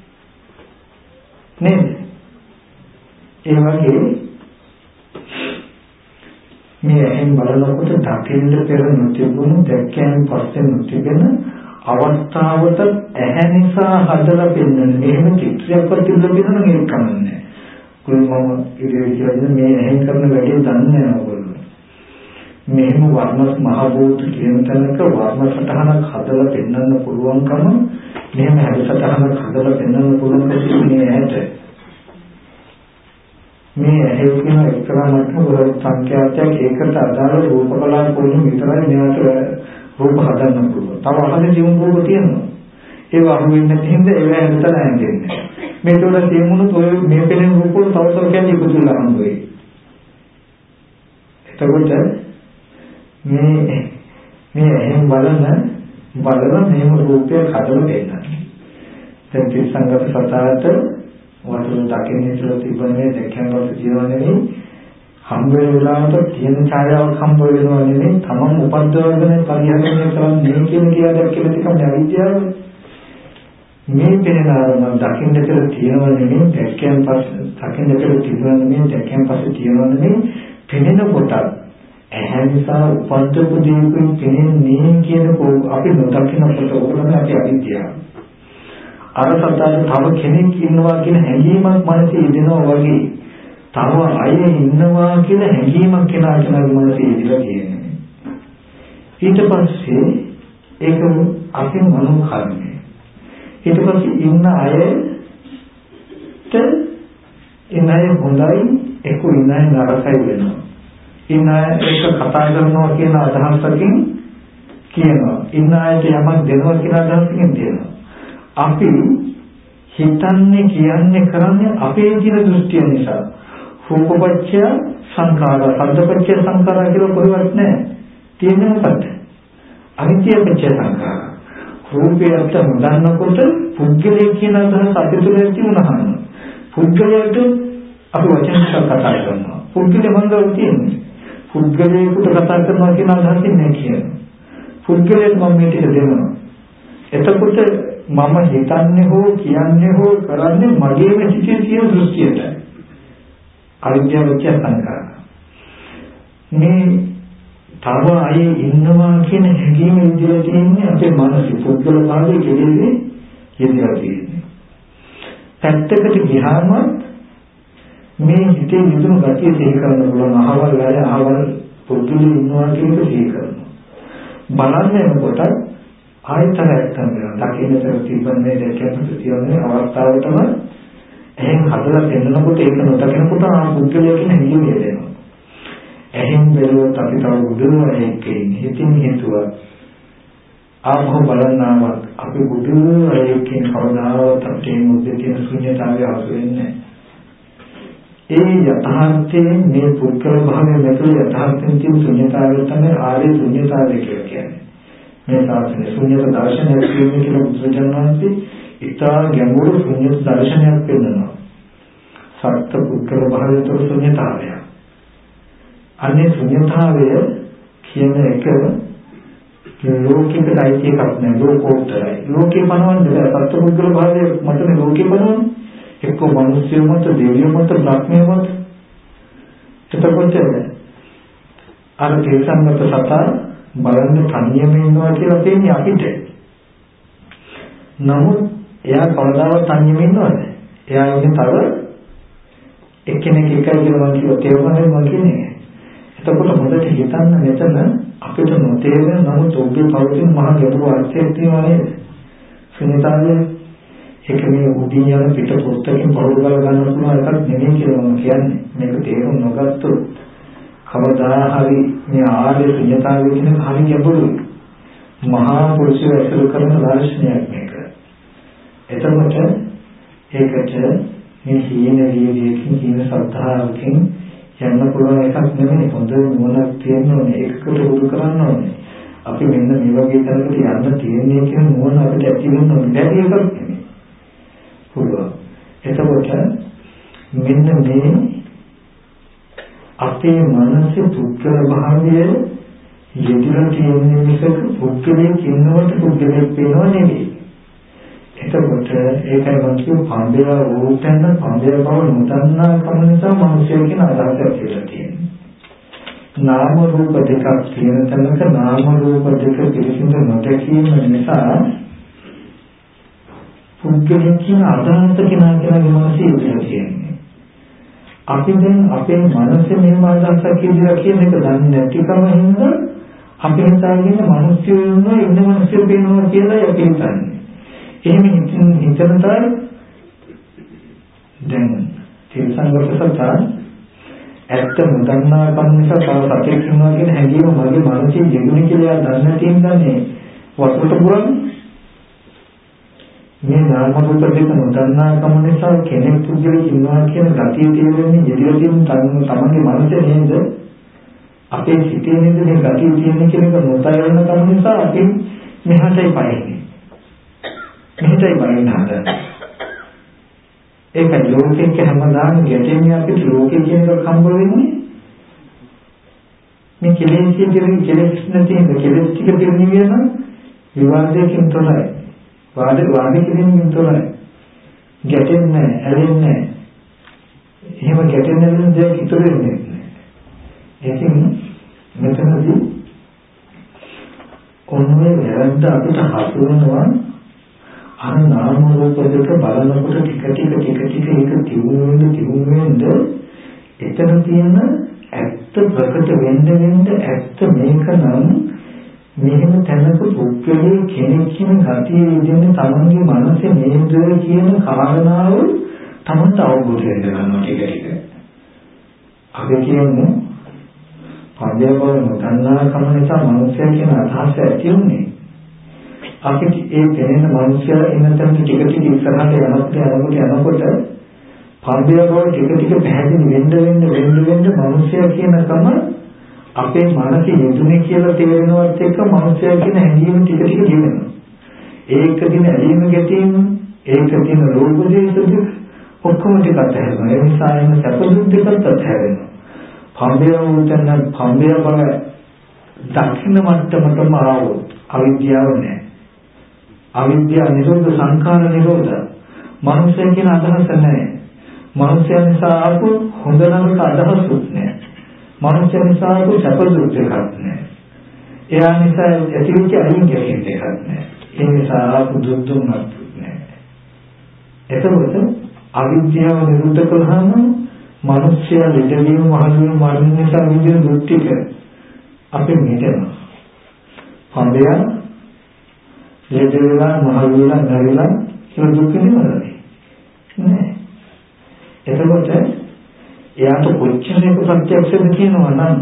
නේද? ඒ වගේ මේ එහෙන් බලනකොට දකින්න පෙර නොතිබුණු දැක්කයන් පස්සේ නොතිබෙන අවස්ථාවට ඇහැ නිසා හදලා පෙන්වන මෙහෙම චිත්‍රයක්වත් තිබුණා නම් ඒක කමන්නේ. කොහොමම ඉතින් මේ ඇහෙන් කරන වැඩේ දන්නේ නැහැ ඔයගොල්ලෝ. මෙහෙම වර්ණ මහ භූත කියන තැනක වර්ණ සටහනක් හදලා පෙන්වන්න පුළුවන්කම මෙහෙම හැඩසටහනක් හදලා පෙන්වන්න පුළුවන්කම මේ ඇහැට. මේ ඇහැ කියන එක්තරා මට්ටමක සංඛ්‍යාතයක් ඒකට අදාළ රූප කලාප වලින් විතරයි මෙයාට රූප හදන්න පුළුවන්. තව අහන්නේ ජීවුන් රූප තියෙනවා. ඒව අහුවෙන්නේ නැති හින්දා ඒව හැදලා නැන්නේ. මේ තොර තේමුණු ඔය මේ පෙනෙන රූප වල තව තව කියන්නේ එකතු වෙලා හම්බ වෙයි. එතකොට මේ මේ එහෙන් බලන බලන මේම රූපය හදලා දෙන්නා. දැන් තිස්සංගත සතාට වතුර දකින්නේ කියලා තිබුණේ දැක්කම පස්සේ ජීවනයේ හම්බ වෙන වෙලාවට තියෙන ඡායාවක් හම්බ වෙනවා නෙමෙයි තමන් උපද්දවගෙන පරිහරණය කරන්නේ කියන කියලා කියලා තිකම අවිද්‍යාව මේ පෙනෙන ආරම්භ දකින්න කියලා තියෙනවා නෙමෙයි දැක්කම පස්සේ දකින්න කියලා තිබුණා නෙමෙයි දැක්කම පස්සේ තියෙනවා නෙමෙයි පෙනෙන කොට ඇහැ නිසා උපද්දපු දේකුන් පෙනෙන්නේ කියන අපි නොදකින්නකොට ඕකම අපි අවිද්‍යාව අර සත්‍යයෙන් තව කෙනෙක් ඉන්නවා කියන හැඟීමක් මනසේ ඉදෙනවා වගේ තව අය ඉන්නවා කියලා හැඟීමක් කෙනා කෙනාගේ මනසේ ඉදලා තියෙනවා. ඊට පස්සේ ඒක අපේ මනෝ කර්මය. ඊට පස්සේ ඉන්න අයට ඉන්න අය හොඳයි ඒක ඉන්න අය නරකයි වෙනවා. ඉන්න අය ඒක කතා කරනවා කියන අදහසකින් කියනවා. ඉන්න අයට යමක් දෙනවා කියන අදහසකින් දෙනවා. අපි හිතන්නේ කියන්නේ කරන්නේ අපේ ජීව දෘෂ්ටිය නිසා. රූපපච්චය සංඛාර, සද්දපච්චය සංඛාර කියලා කොහෙවත් නැහැ. තියෙන්නේ මොකක්ද? අවිද්‍යාවපච්චය සංඛාර. රූපයට නොදන්නකොට පුද්ගලයෙක් කියන අදහස අපි තුළ ඇති වුණාම පුද්ගලයාට අපි වචන කතා කරනවා. පුද්ගලයා මංගල තියෙන්නේ. පුද්ගලයෙකුට කතා කරනවා කියන අදහසින් නෑ කියන්නේ. පුද්ගලයාට මම මේ ටික දෙනවා. එතකොට මම හිතන්නේ හෝ කියන්නේ හෝ කරන්නේ මගේම සිිතේ තියෙන දෘෂ්ටියට. අවිද්‍යාවච්ච සංඛාර. මේ තව අය ඉන්නවා කියන හැඟීම ඉඳලා තියෙන්නේ අපේ මානසික පුද්ගල භාවයේ කෙරෙහි යෙදලා තියෙන්නේ. පැත්තකට ගියාම මේ හිතේ විදුණු ගතිය සිහි කරන්න පුළුවන් අහවල් අය අහවල් පුද්ගලයෝ ඉන්නවා කියන එක සිහි කරනවා. බලන්නේ කොට ආයතනයක් තමයි දකින්නතර තිබෙන්නේ දැක්කම තියෙන අවස්ථාවටම එහෙන් හදලා දෙන්නකොට ඒක නොදකිනකොට ආ පුද්ගලයා කියන හැඟීම එනවා. එහෙන් බැලුවොත් අපි තව බුදුනවා එක්කේ හිතින් හිතුවා ආපහු බලන්නාවත් අපි බුදුනවා එක්කේ කවදාවත් අපේ මුද්දේ තියෙන ශුන්‍යතාවය හසු වෙන්නේ ඒ යථාර්ථයේ මේ පුද්ගල භාවයේ මෙතන යථාර්ථයෙන් තියෙන ශුන්‍යතාවය තමයි ආර්ය ශුන්‍යතාවය කියලා කියන්නේ. මේ සාසනේ ශුන්‍යත දර්ශනයක් කියන්නේ කියලා බුදුරජාණන් වහන්සේ ඉතා ගැඹුරු ශුන්‍යත දර්ශනයක් පෙන්නනවා. සත්‍ය පුද්ගල භාවයේ තුල ශුන්‍යතාවය. අනේ ශුන්‍යතාවය කියන එක ලෝකික ධෛර්යයක් නෑ ලෝකෝත්තරයි. ලෝකේ පනවන්නේ සත්‍ය පුද්ගල භාවයේ මතනේ ලෝකේ පනවන්නේ. එක්ක මිනිස්සු මත දෙවියෝ මත බ්‍රහ්මයෝ මත. එතකොට අර තේසන්නත සතා බලන්න තනියම ඉන්නවා කියලා කියන්නේ අපිට. නමුත් එයා කවදාවත් තනියම ඉන්නවද? එයා ඉන්නේ තව එක්කෙනෙක් එකයි කියලා මම කිව්වා තේරුණාද මම කියන්නේ. එතකොට හොඳට හිතන්න මෙතන අපිට නොතේරෙන නමුත් ඔබේ පෞද්ගලික මහා ගැඹුරු අර්ථයක් තියෙනවා නේද? ශුන්‍යතාවය ඒක මේ උඩින් යන පිට පොත්තකින් පහළ ගල ගන්න පුළුවන් එකක් නෙමෙයි කියලා මම කියන්නේ. මේක තේරුම් නොගත්තොත් කවදා හරි මේ ආර්ය ශුන්‍යතාවය කියන හරි ගැඹුරුයි. මහා පුරුෂය ඇසුරු කරන දර්ශනයක් මේක. එතකොට ඒකට මේ හීන වීර්යයෙන් හීන සද්ධාවකින් යන්න පුළුවන් එකක් නෙමෙයි. හොඳ නුවණක් තියෙන්න ඕනේ. ඒකකට උරු කරන්න ඕනේ. අපි මෙන්න මේ වගේ තැනකට යන්න තියෙන්නේ කියන නුවණ අපිට ඇති වෙන්න ඕනේ. බැරි එකක් නෙමෙයි. පුළුවන්. එතකොට මෙන්න මේ අපේ මනසේ පුද්ගල භාවය යෙදලා තියෙන මිසක පුද්ගලයෙක් ඉන්නවට පුද්ගලයෙක් වෙනව නෙවෙයි. එතකොට ඒකයි මම කියු පඹය වූතන පඹය බව නොදන්නා කම නිසා මිනිස්සු කියන අදහස ඇතිලා තියෙනවා. නාම රූප දෙකක් තියෙන තැනක නාම රූප දෙක පිළිසිඳ නොදැකීම නිසා පුද්ගලයෙක් කියන අදහස කෙනා කෙනාගේ මනසේ ඉඳලා තියෙන්නේ. අපි දැන් අපේ මනසේ මේ අදහසක් කියලා කියන එක දන්නේ නැතිකම හින්දා අපි හිතාගෙන මිනිස්සු ඉන්නවා ඉන්න මිනිස්සු වෙනවා කියලා අපි හිතන්නේ. එහෙම හිතන හිතන තරම් දැන් තිරසංගත සත්‍ය ඇත්ත නොදන්නා කම නිසා තව සතෙක් ඉන්නවා කියන හැඟීම මගේ මනසේ ජීුණේ කියලා දන්නේ නැති හින්දා මේ වතුරට පුරන්නේ. මේ නාම රූප දෙක නොදන්නා කම නිසා කෙනෙක් පුද්ගලෙක් ඉන්නවා කියන ගතිය තියෙන්නේ යෙදලා තියෙන තමන්ගේ මනසේ නේද? අපේ සිතේ නේද මේ ගතිය තියෙන කියන එක නොතයන කම නිසා අපි මෙහාටයි පයින්නේ. මෙහාටයි පයින්න හදන්නේ. ඒක ලෝකෙක හැමදාම ගැටෙන්නේ අපිට ලෝකෙ කියන එක හම්බ වෙන්නේ. මේ කෙලෙස් කියන කෙලෙස් නැති කෙලෙස් ටික පිළිනිවියන විවාදයකින් තොරයි. වාද වාද කිරීමකින් තොරයි. ගැටෙන්නේ නැහැ, ඇලෙන්නේ නැහැ. එහෙම ගැටෙන්නේ නැති දෙයක් ඉතුරු වෙන්නේ නැහැ. ඒකෙන් මෙතනදී ඔන්නේ වැරද්ද අපිට හසු වෙනවා. අර නාම රූප දෙක බලනකොට ටික ටික ටික ටික ඒක තියුණු වෙන තියුණු වෙනද එතන තියෙන ඇත්ත ප්‍රකට වෙන්න වෙන්න ඇත්ත මේක නම් මෙහෙම තැනක පුද්ගලයේ කෙනෙක් කියන ගතිය ඉදෙන්නේ තමන්ගේ මනසේ නේද කියන කාරණාව තමන්ට අවබෝධ වෙනවා ටික ටික. අපි කියන්නේ පදේව නොදන්නා කම නිසා මනුස්සය කියන අදහස ඇති උනේ. අපිට ඒ දැනෙන මනුස්සයා එනතන ටික ටික ඉස්සරහට යනකොට යනකොට යනකොට පදේව ටික ටික පැහැදිලි වෙන්න වෙන්න වෙන්න වෙන්න මනුස්සයා කියන කම අපේ මනසේ යෙදුනේ කියලා තේරෙනවත් එක්ක මනුස්සයා කියන හැඟීම ටික ටික ගෙවෙනවා. ඒක දින ඇලීම ගැටීම, ඒක දින රෝග දේශද ඔක්කොම ටික අතහැරෙනවා. ඒ නිසා එන සැප දුක් දෙකත් අතහැරෙනවා. පඹය උතන පඹය බව දක්ෂින මට්ටමටම ආවොත් අවිද්‍යාව නැහැ. අවිද්‍යාව නිරෝධ සංඛාර නිරෝධ. මනුස්සය කියන අදහස නැහැ. මනුස්සය නිසා ආපු හොඳ නරක අදහසුත් නැහැ. මනුෂ්‍ය නිසා සැප දුක් දෙකක් නැහැ. එයා නිසා ඇතිවෙච්ච අයින් ගැටීම් දෙකක් නැහැ. ඒ නිසා ආපු දුක් දුන්නත් නැහැ. එතකොට අවිද්‍යාව නිරුද්ධ කළාම මනුෂ්‍ය ලෙඩවීම මහලුවීම මරණ නිසා විඳින දුක් ටික අපි මිදෙනවා. පඹය ලෙඩ වෙලා මහලු වෙලා නැරිලා කියලා දුක් නෙමෙයි. නෑ. එතකොට එයාට කොච්චරක ප්‍රත්‍යක්ෂද කියනවා නම්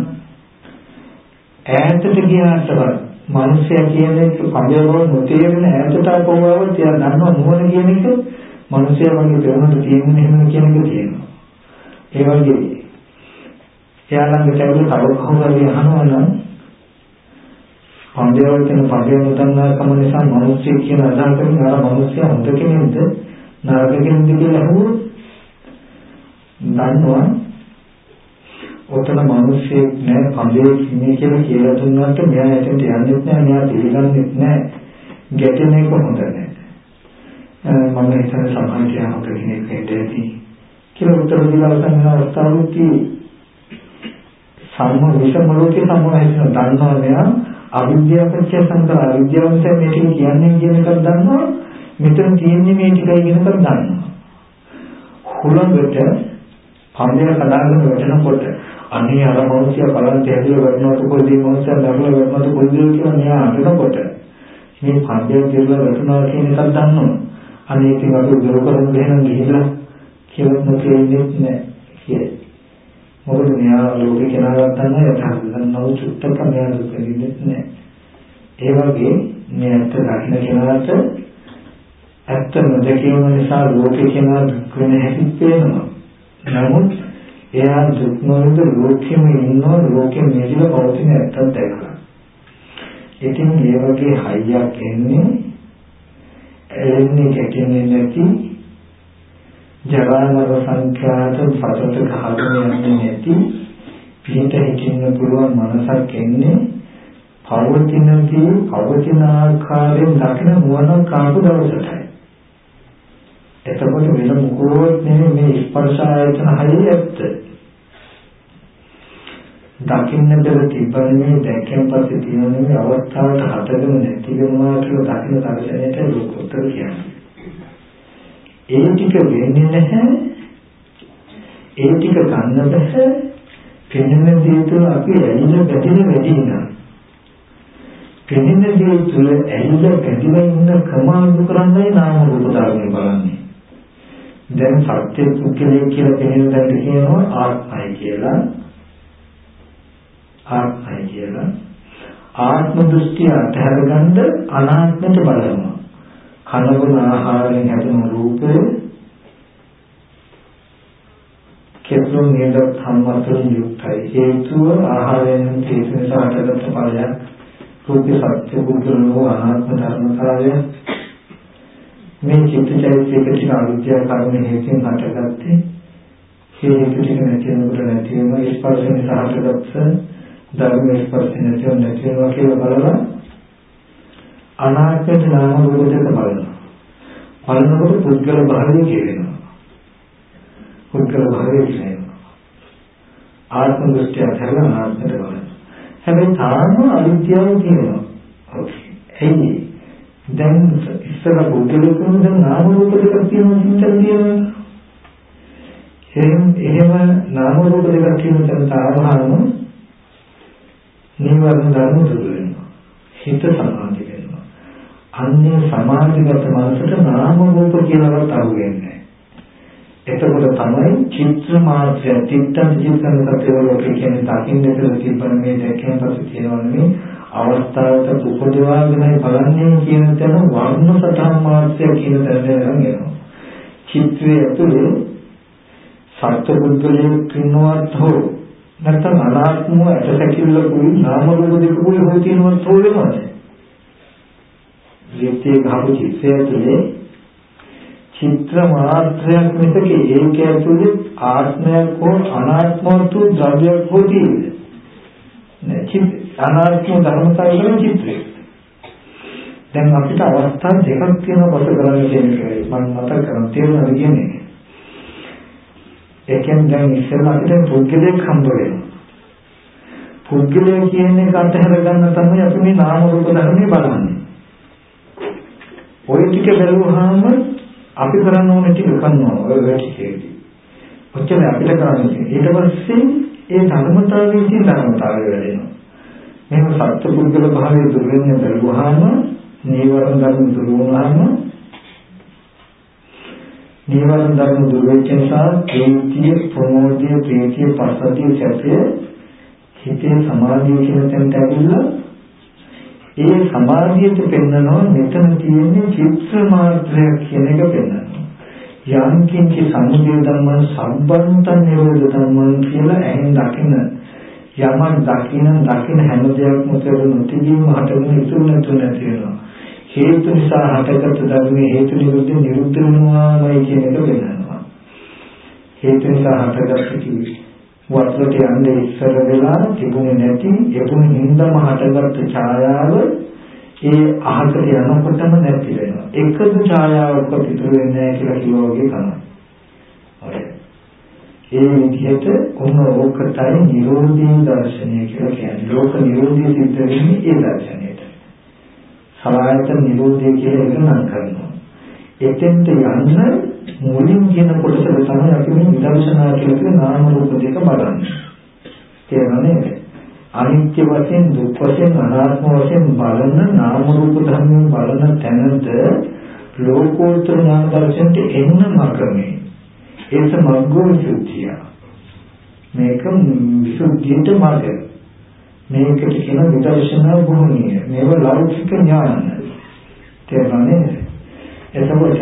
ඈතට ගියාට මනුෂ්‍යයා කියන එක පඹයව නොතේරෙන ඈතට කොහොමවත් එයා දන්නව නුවණ කියන එක මනුෂ්‍යයා වගේ පෙරමුණට තියෙන එහෙම කියන එක තියෙනවා. ඒ වගේ එයා ළඟ ඇවිල්ලා තව කවුරුහරි අහනවා නම් පඹයව කියන පඹයව නොදන්නා කම නිසා මනුෂ්‍යයෙක් කියන අදහසකින් අර මනුෂ්‍යයා හොඳ කෙනෙක්ද නරක කෙනෙක්ද කියලා අහුවොත් දන්නවා ඔතන මිනිස්සෙක් නෑ පඹේ ඉන්නේ කියලා කියලා දුන්නාට මෙයා එතනට යන්නෙත් නෑ මෙයා පිළිගන්නෙත් නෑ ගැටෙන එක හොඳ නෑ මම හිතන සමාජය හොඳ කෙනෙක් නේදදී කියලා උත්තර දීලා ගන්න අවස්ථාවකදී සම්ම විෂම ලෝකේ සම්මෝහයෙන් දන්නවා මෙයා අවිද්‍යාව පත්‍ය සංකාර අවිද්‍යාව නිසා මේක කියන්නේ කියන එකක් දන්නවා මෙතන තියෙන්නේ මේ ටිකයි කියන එකක් දන්නවා හුලඟට පඹය කඩාගෙන වැටෙනකොට අනේ අර මොහොතිය බලන් තැහැදිලා වැටෙනකොට කොයිදී මොහොතිය ලැබලා වැටෙනකොට කොයිදී කියලා මෙයා අඬනකොට මේ පඹය කියලා වැටෙනවා කියන එකක් දන්නවා අනේ ඉතින් අපි උදව් කරමු දෙහෙනම් ගිහිල්ලා කියලා මොකෙන්නේ නැහැ කියේ මොකද මෙයා ලෝකේ කෙනාවක් තමයි යථාර්ථය චුට්ටක මෙයා දුක විඳින්නේ නැහැ ඒ වගේ මේ ඇත්ත දකින්න කෙනාට ඇත්ත නොදකීම නිසා ලෝකේ කෙනා දුක් වෙන හැටි පේනවා නමුත් එයා දුක් නොවිඳ ලෝකෙම ඉන්නවා ලෝකෙම නිදිලා පවතින ඇත්තක් දැකලා. ඉතින් මේ වගේ හයියක් එන්නේ එන්නේ ගැටෙන්නේ නැති ජරා මරණ සංඛ්‍යාත සතත ගහගෙන යන්නේ නැති පිට හිටින්න පුළුවන් මනසක් එන්නේ පවතිනදී පවතින ආකාරයෙන් දකින නුවණ කාපු දවසටයි. එතකොට වෙන මොකෝත් නෙමෙයි මේ ස්පර්ශ ආයතන හරිය ඇත්ත. දකින්න බැල තිබන්නේ දැක්කෙන් පස්සේ තියෙන මේ අවස්ථාවට හටගෙන නැති වෙනවා කියලා දකින්න දර්ශනයට ලෝකෝත්තර කියන්නේ. ඒ ටික වෙන්නේ නැහැ. ඒ ටික ගන්න බැහැ. පෙනෙන දේ තුළ අපි ඇලිලා ගැටෙන වැඩි වෙනවා. පෙනෙන දේ තුළ ඇලිලා ගැටෙලා ඉන්න ක්‍රමානුකූලව කරන්නේ නාම රූප ධර්ම බලන්නේ. දැන් සත්‍ය පුද්ගලයෙක් කියලා පෙනෙන දෙයට කියනවා ආත්මයි කියලා. ආත්මයි කියලා. ආත්ම දෘෂ්ටිය අතහැරගන්න අනාත්මයට බලනවා. කනබුන ආහාරයෙන් හැදෙන රූපය කෙතුන් නේද සම්මතයෙන් යුක්තයි. හේතුව ආහාරයෙන් හේතු නිසා හටගත් ඵලයක්. රූප සත්‍ය පුද්ගලෝ අනාත්ම ධර්මතාවය. මේ චිත්තචෛතසික ටික අවිද්‍යා කර්ම හේතුන් හටගත්තේ. හේතු ටික නැති වෙනකොට නැති වෙනවා. ස්පර්ශ නිසා හටගත්ත ධර්ම ස්පර්ශ නැති වෙන නැති වෙනවා කියලා බලලා අනාත්මයට නාම රූප දෙක බලනවා. බලනකොට පුද්ගල භාවය කියවෙනවා. පුද්ගල භාවය කියනවා. ආත්ම දෘෂ්ටිය අතරලා අනාත්මයට බලනවා. හැබැයි තාම අවිද්‍යාව කියනවා. ඔව්. එයි දැන් ඉස්සර පුද්ගලකම දැන් නාම රූප දෙකක් තියෙනවා සිතන තියෙනවා. එහෙම එහෙම නාම රූප දෙකක් කියන තැන තාවහම නිවර්ණ ධර්ම දුර වෙනවා. හිත සමාධි වෙනවා. අන්නේ සමාධිගත මනසට නාම රූප කියලාවත් අහුවෙන්නේ. එතකොට තමයි චිත්‍ර මාත්‍ය චිත්තං චිත්තං සත්‍යවලෝක කියන්නේ දකින්න කියලා තිබ්බන මේ දැකීම පස්සේ තියෙනවනේ අවස්ථාවට උපදවාගෙනයි බලන්නේ කියන තැන වර්ණ සතහන් මාත්‍ය කියන තැන යනවා. චිත්‍රයේ ඇතුලේ සත්‍ය පුද්ගලයෙක් ඉන්නවත් හෝ නැත්නම් අනාත්මව ඇටසැකිල්ලකුයි නාම රූප දෙකකුයි හොය තියෙනවත් හෝ වෙනවද? විත්තේ ගහපු චිත්‍රය තුළේ චිත්‍ර මාත්‍රයක් මිසක ඒක ඇතුළේ ආත්මයක් හෝ අනාත්මයක් තු ද්‍රව්‍යයක් හෝ තියෙන්නේ නැහැ. අනාත්ම ධර්මතාවය කියන චිත්‍රය. දැන් අපිට අවස්ථා දෙකක් තියෙනවා බස කරන්න කියන එකයි මම මතක කරන් තේරුණා කියන්නේ. ඒකෙන් දැන් ඉස්සෙල්ලා අපිට පුද්ගලයෙක් හම්බ වෙනවා. පුද්ගලය කියන එක අතහැර ගන්න තමයි අපි මේ නාම රූප ධර්මයේ බලන්නේ. ඔය ටික බැලුවාම අපි කරන්න ඕනේ ටික කරනවා ඔය ටිකේදී. ඔච්චර අපිට කරන්නේ. ඊට පස්සේ ඒ ධර්මතාවයේ තියෙන ධර්මතාවය වැඩෙනවා. මේක සත්‍ය පුද්ගල භාවයේ දුර වෙන බැලුවාම නීවරණ ධර්ම දුර වුණාම නීවරණ ධර්ම දුර වෙච්ච නිසා ප්‍රීතිය, ප්‍රමෝදය, ප්‍රීතිය, පස්සතිය, සැපය හිතේ සමාධිය කියන තැනට ඇවිල්ලා ඒ සමාධියට පෙන්නනවා මෙතන තියෙන්නේ චිත්‍ර මාත්‍රයක් කියන එක පෙන්නනවා. යම් කිංචි සමුදය ධම්මං සම්බන්තං නිරෝධ ධම්මං කියලා ඇහෙන් දකින්න යමක් දකින්න දකින්න හැම දෙයක්ම උතර නොතිබීම හටගෙන ඉතුරු නැතු නැති වෙනවා. හේතු නිසා හටගත් ධර්මයේ හේතු නිරුද්ධ නිරුද්ධ වෙනවාමයි කියන එක පෙන්නනවා. හේතු නිසා හටගත් කිවි වස්තුවට යන්නේ ඉස්සර වෙලා තිබුණේ නැති එතුණු හින්දාම හටගත් ඡායාව ඒ අහකට යනකොටම නැති වෙනවා. එකදු ඡායාවක් ඉතුරු වෙන්නේ නැහැ කියලා කිව්වා වගේ තමයි. හරි. ඒ විදිහට කොහොම ඕකටයි නිරෝධී දර්ශනය කියලා කියන්නේ. ලෝක නිරෝධී සිද්ධ වෙන්නේ ඒ දර්ශනයට. සලආයතන නිරෝධය කියලා එක නම් කරනවා. එතෙන්ට යන්න මුලින් කියන කොටස තමයි අපි මේ විදර්ශනා කියලා කියන නාම රූප දෙක බලන්නේ. තේරෙනවද? අනිත්‍ය වශයෙන්, දුක් වශයෙන්, අනාත්ම වශයෙන් බලන නාම රූප ධර්මයන් බලන තැනට ලෝකෝත්තර ඥාන දර්ශනයට එන්න මගනේ. ඒක මග්ගෝ විසුද්ධිය. මේක විසුද්ධියට මාර්ගය. මේකට කියන විදර්ශනා භූමිය. මේව ලෞකික ඥාන. තේරෙනවද? එතකොට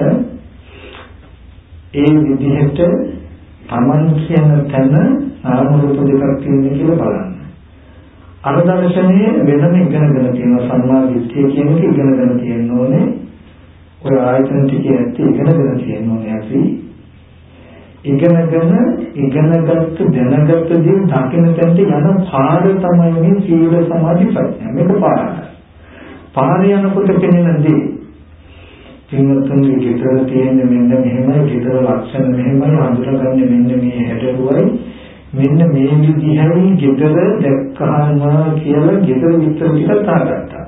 ඒ විදිහට තමන් කියන තැන නාම රූප දෙකක් තියෙන කියලා බලන්න. අර දර්ශනයේ වෙනම ඉගෙනගෙන තියෙනවා සම්මා දිට්ඨිය කියන එක ඉගෙනගෙන තියෙන්න ඕනේ. ඔය ආයතන ටිකේ ඇත්ත ඉගෙනගෙන තියෙන්න ඕනේ අපි. ඉගෙනගෙන ඉගෙනගත්ත දැනගත්ත දේ දකින්න තැනට යන පාර තමයි මේ සීල සමාධි ප්‍රඥා. මේක පාර. පාර යනකොට පෙනෙන දේ පින්වත්තුන්ගේ ගෙදර තියෙන මෙන්න මෙහෙමයි, ගෙදර ලක්ෂණ මෙහෙමයි, හඳුනගන්නේ මෙන්න මේ හැඩරුවයි, මෙන්න මේ විදිහයි ගෙදර දැක්කහම කියලා ගෙදර විතර ටිකක් අහගත්තා.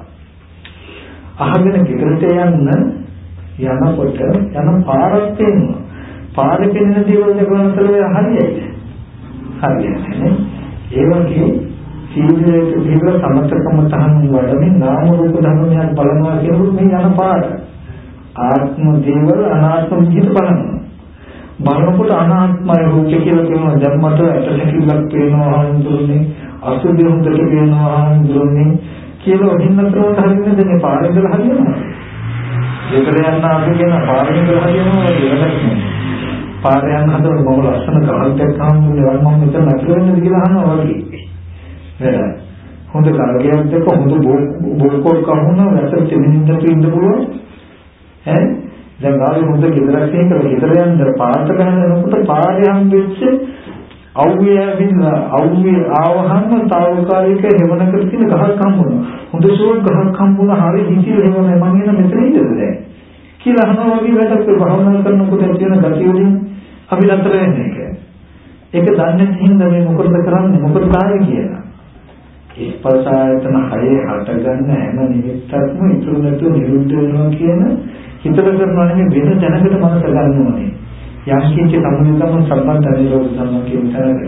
අහගෙන ගෙදරට යන්න යනකොට යන පාරක් තියෙනවා. පාරේ පෙනෙන දේවල් දෙකවන්තර හරියයිද? හරියන්නේ නේ. ඒ වගේ සීලයේ තිබෙන සමතකම තහනම් වඩමින් නාම රූප ධර්මයන් බලනවා කියනකොට මේ යන පාර ආත්ම දේවල් අනාත්ම විදිහට බලනවා. බලනකොට අනාත්මයි රූපය කියලා කියනවා. දැන් මට ඇටසැකිල්ලක් පේනවා හඳුන්නේ, අසුභය හොඳට පේනවා හඳුන්නේ කියලා ඔහින්නතරවට හරියන්නේ මේ පාරේ ඉඳලා හරියනවා. ඒකට යන්න අපි කියන පාරේ ඉඳලා හරියනවා කියලා. පාරේ යන හතර මොකද ලස්සන කල්පයක් හම්බුනේ වල් මම මෙතන නැති වෙන්නද කියලා අහනවා වගේ. නේද? හොඳ කාර්යයක් දෙක හොඳ බෝල්කෝල් කවුනා වැසට දෙමින්ට ඉන්න පුළුවන්. ඈ දැන් ගාවේ හොඳ ගෙදරක් තියෙනවා. ගෙදර යන්න පාරට ගහනකොට පාරේ හම්බෙච්ච අවුවේ ඇවිල්ලා අවුවේ ආවහම తాවකාලික හේවනකට තියෙන ගහක් හම්බුණා. හොඳ ෂෝක් ගහක් හම්බුණා. හරි හිතිය හේවනේ මං එන මෙතන ඉඳලා දැන්. කියලා අහනවා වගේ වැඩක් භාවනා කරනකොට තියෙන ගතිය වලින් අපි නතර වෙන්නේ ඒක. ඒක දන්නේ හින්දා මේ මොකද කරන්නේ? මොකද කාර්යය කියලා. ස්පර්ශ ආයතන හයේ හටගන්න හැම නිමිත්තක්ම ඉතුරු නැතුව නිරුද්ධ වෙනවා කියන හිතට කරනවා නෙමෙයි වෙන දැනකට මනස ගන්න ඕනේ. යම් කිසි සම්මුතිකම සම්බන්ධ නිරෝධ සම්ම කියන තරකට.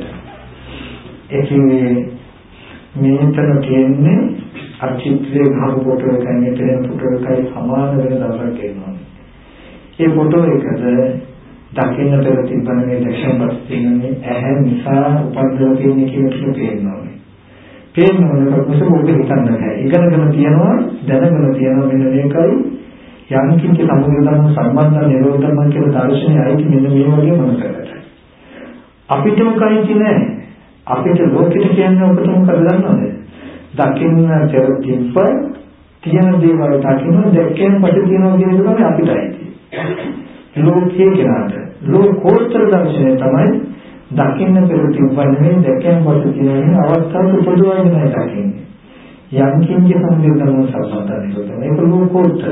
ඒකේ මේතන කියන්නේ අචිත්‍රයේ ගහපු ෆොටෝ එකයි මෙතන ෆොටෝ එකයි සමාන වෙන දවසක් එනවා. ඒ ෆොටෝ එකද දකින්න පෙර තිබෙන මේ දැක්ෂණපත් තියෙන්නේ ඇහැ නිසා උපද්දව තියෙන කියන එක පේනවා. පේනවලට මොකද ඔබ හිතන්න බෑ. ඉගෙනගෙන තියනවා දැනගෙන තියනවා මෙන්න මේකයි යම් කිසි සම්මුතිකම සම්බන්ධ නිරෝධ ධර්ම කියන දර්ශනය අයිති මෙන්න මේ වගේ මොනකටද. අපිට මොකයි නෑ. අපිට ලෝකෙට කියන්නේ ඔබට මොකද දන්නවද? දකින්න පෙර තිබ්බ තියෙන දේවල් දකින්න දැක්කෙන් පස්සේ තියෙනවා කියන එක තමයි අපිට අයිති. ලෝකයේ කියනට ලෝකෝත්තර දර්ශනය තමයි දකින්න පෙර තිබ්බන්නේ දැක්කෙන් පස්සේ තියෙන අවස්ථාවක උපදවන්නේ නැහැ දකින්නේ. යම් කිසි සම්බන්ධව සම්බන්ධයි තමයි ඒක ලෝකෝත්තර.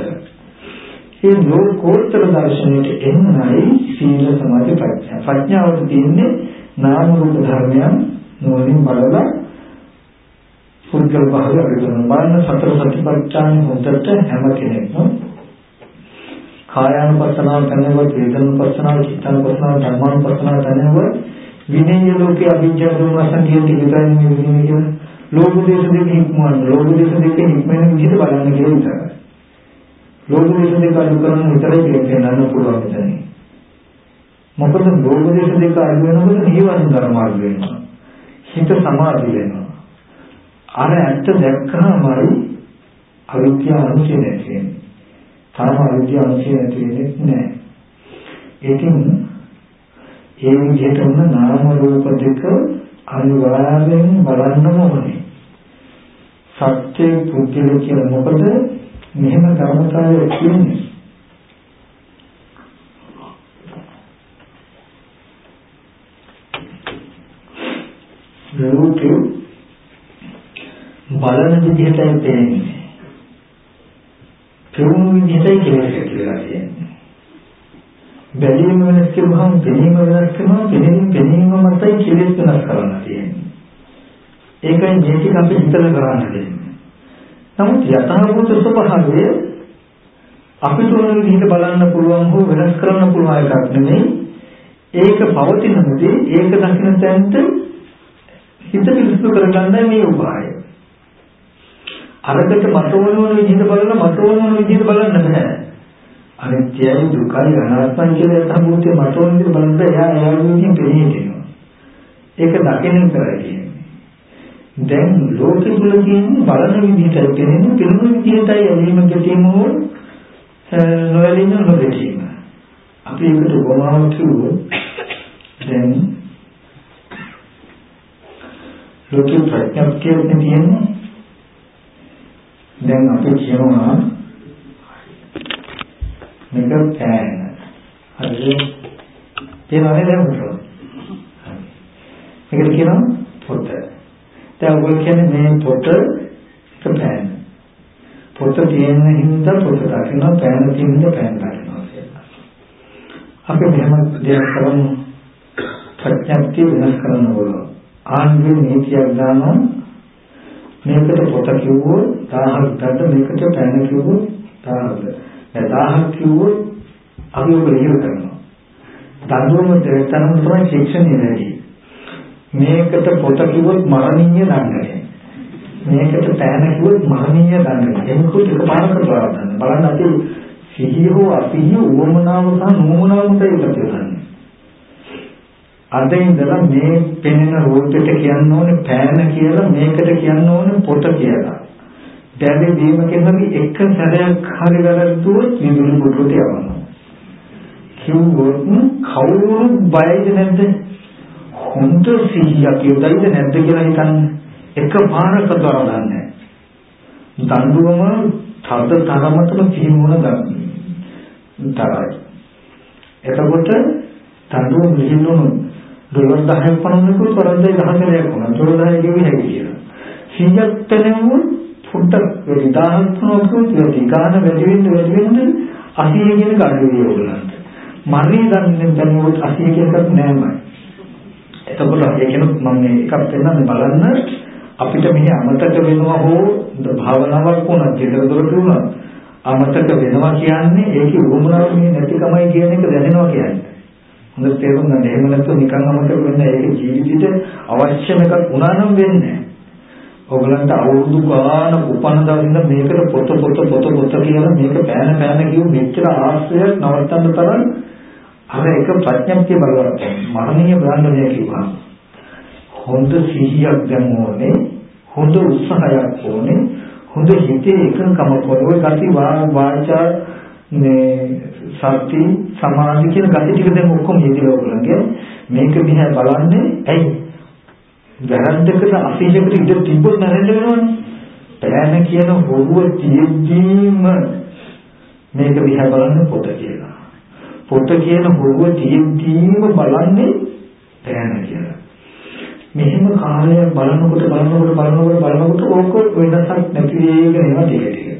ඒ ලෝකෝත්තර දර්ශනයට එන්නයි සීල සමාධි ප්‍රඥා. ප්‍රඥාව තියෙන්නේ නාම රූප ධර්මයන් නොවලින් බලලා පුද්ගල භාවය අරිදන බලන සතර සතිපට්ඨාන හොඳට හැම කෙනෙක්ම කායානුපස්සනාව තනවත් වේදනානුපස්සනාව චිත්තානුපස්සනාව ධම්මානුපස්සනාව තනවත් විනය ලෝකයේ අභිජ්ජා දුමසන් කියන ටිකයි මේ විදිහේ කියන ලෝක දේශ දෙක හික්මවන්න ලෝක දේශ දෙක හික්මන විදිහට බලන්න කියලා විතරයි. ලෝක දේශ දෙක අඩු කරන විතරයි කියන්න පුළුවන් මෙතන. මොකද ලෝක දේශ දෙක අඩු වෙනකොට නිවන ධර්ම අඩු වෙනවා. හිත සමාධි වෙනවා. අර ඇත්ත දැක්කමයි අවිද්‍යාව අනුසය නැති වෙන්නේ. තාම අවිද්‍යාව අනුසය නැති වෙන්නේ නැහැ. ඒකින් ඒ විදිහටම නාම රූප දෙක අනිවාර්යෙන් බලන්න ඕනේ. සත්‍ය පුද්ගල කියලා මොකද මෙහෙම ධර්මතාවයක් කියන්නේ. රූපේ බලන විදිහටයි පේන්නේ. පෙනුන විදිහටයි කියලා කියන්නේ. බැලීම වෙනස් කරනවම පෙනීම වෙනස් කරනවා පෙනීම පෙනීම මතයි කෙලෙස් වෙනස් කරන්න තියෙන්නේ. ඒකයි මේ ටික අපි හිතලා කරන්න දෙන්නේ. නමුත් යථාභූත ස්වභාවය අපිට ඕන විදිහට බලන්න පුළුවන් හෝ වෙනස් කරන්න පුළුවන් එකක් නෙමෙයි. ඒක පවතින මොදේ ඒක දකින්න තැනට හිත පිළිසු කරගන්නයි මේ උපාය. අරකට මට ඕන ඕන විදිහට බලලා මට ඕන ඕන විදිහට බලන්න බෑ. අනිත්‍යයි දුකයි අනාත්මයි කියලා යථාභූතය මට ඕන විදිහට බලන්න එයා එයා විදිහින් පෙනී හිටිනවා. ඒක දකින්න කරයි කියන්නේ. දැන් ලෝකෙ තුල කියන්නේ බලන විදිහටයි පෙනෙන්නේ පෙනුන විදිහටයි ඇලීම ගැටීම හෝ නොඇලීම නොගැටීම. අපි ඒකට උපමාවක් කිව්වොත් දැන් ලෝකෙ ප්‍රඥප්තිය කියන්නේ දැන් අපි කියනවා මේක පෑන. හරිද? ඒනවනේ දැන් උතන. මේකට කියනවා පොත. දැන් ඔය කියන්නේ මේ පොත පෑන. පොත තියෙන හින්දා පොත දකිනවා, පෑන තියෙන හින්දා පෑන දකිනවා කියලා. අපි මෙහෙම දෙයක් කරමු. ප්‍රඥප්තිය වෙනස් කරන්න ඕන. ආන්ගේ නීතියක් දානවා. මේකට පොත කිව්වොත් දහයක් ගන්න, මේකට පෑන කිව්වොත් දහයක්. දැන් දහයක් කිව්වොත් අපි ඔබ ඉහිර කරනවා. දඬුවම දෙතරම තමයි ශික්ෂණය වෙන්නේ. මේකට පොත කිව්වොත් මරණීය දඬුවම. මේකට පෑන කිව්වොත් මරණීය දඬුවම. එනකොට එකපාරට බලන්න. බලන්න අපි සිහිය හෝ අපිහිය උවමනාව සහ නුවමනාව මත එකතු කරන්නේ. අද ඉඳලා මේ පෙනෙන රූපෙට කියන්න ඕනේ පෑන කියලා, මේකට කියන්න ඕනේ පොත කියලා. දැන් දීම කියන්නේ එක සැරයක් හරි වැරද්දුවොත් විදුලි පොතට යවනවා. කිව්වොත් කවුරුත් බයද නැද්ද? හොඳ සිහියක් යොදයිද නැද්ද කියලා හිතන්න. එකපාරක දරවන්නේ. දඬුවම තද තරමටම සිහිමුණ ගන්න. තරයි. එතකොට දඬුවම නිහිනුන ඩොලර් දහයක් පනවන්නකෝ කරද්දී දහසක් වුණා. ඩොලර් දහයක් ගෙවි හැකි කියලා. සිහියක් තනෙමු පොඩ්ඩක් වැඩි දහයක් පනවන්නකෝ වැඩි ගාන වැඩි වෙන්න වැඩි වෙන්න අසිය කියන කඩේ ඕගලන්ට. මරණය දන්නේ දැනුවත් අසිය කියනකත් නෑමයි. එතකොට ඒ කියන්නේ මම මේ එකක් පෙන්නන්න බලන්න අපිට මෙහි අමතක වෙනවා හෝ භාවනාවක් වුණා විතර දොරට වුණා අමතක වෙනවා කියන්නේ ඒකේ උරුමනාව මේ නැතිකමයි කියන එක දැනෙනවා කියන්නේ. හොඳට තේරුම් ගන්න. එහෙම නැත්නම් නිකන් අමතක වෙන්නේ ඒක ජීවිතේට අවශ්‍යම එකක් වුණා නම් වෙන්නේ. ඔයගලන්ට අවුරුදු ගාන උපන්න දවසින්ද මේකට පොත පොත පොත පොත කියලා මේක පෑන පෑන කියු මෙච්චර ආශ්‍රයයක් නවත්තන්න තරම් අර එක ප්‍රඥප්තිය බලවත් මරණීය බ්‍රාහ්මණය කිව්වා. හොඳ සිහියක් දැන් ඕනේ, හොඳ උත්සාහයක් ඕනේ, හොඳ හිතේ එකඟකම පොරොවේ ගති වාචා මේ සති සමාධි කියන ගති ටික දැන් ඔක්කොම යෙදිලා ඔයගලගේ මේක දිහා බලන්නේ ඇයි? වැරද්දකට අසීලකට ඉඳ තිබ්බොත් නැරෙන්න වෙනවනේ. පෑන කියන හොරුව තියෙද්දීම මේක දිහා බලන්නේ පොත කියලා. පොත කියන හොරුව තියෙද්දීම බලන්නේ පෑන කියලා. මෙහෙම කාලයක් බලනකොට බලනකොට බලනකොට බලනකොට ඕක වෙනසක් නැති වෙගෙන යනවා ටික ටික.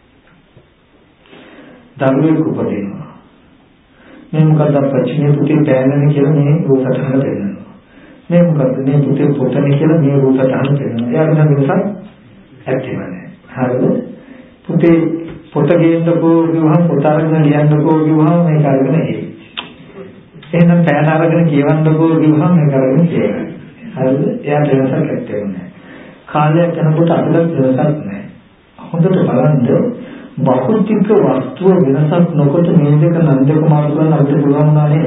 දරුවෙක් උපදිනවා. මේ මොකද ප්‍රශ්නේ පුතේ පෑනනේ කියලා මේ රූපසටහන දෙන්නවා. මේ මොකද මේ පුතේ පොතනේ කියලා මේ රූපසටහන දෙන්නවා. එයාට නම් වෙනසක් ඇත්තේ නැහැ. හරිද? පුතේ පොත ගේන්නකෝ කිව්වහම පොත අරගෙන ලියන්නකෝ කිව්වහම මේක අරගෙන එයි. එහෙනම් පෑන අරගෙන කියවන්නකෝ කිව්වහම මේක අරගෙන කියවන්න. හරිද? එයාට වෙනසක් ඇත්තේ නැහැ. කාලයක් යනකොට අපිට වෙනසක් නැහැ. හොඳට බලන්න භෞතික වස්තුව වෙනසක් නොකොට මේ දෙක නම් දෙක මාරු කරන්න අපිට පුළුවන් වුණා නේද?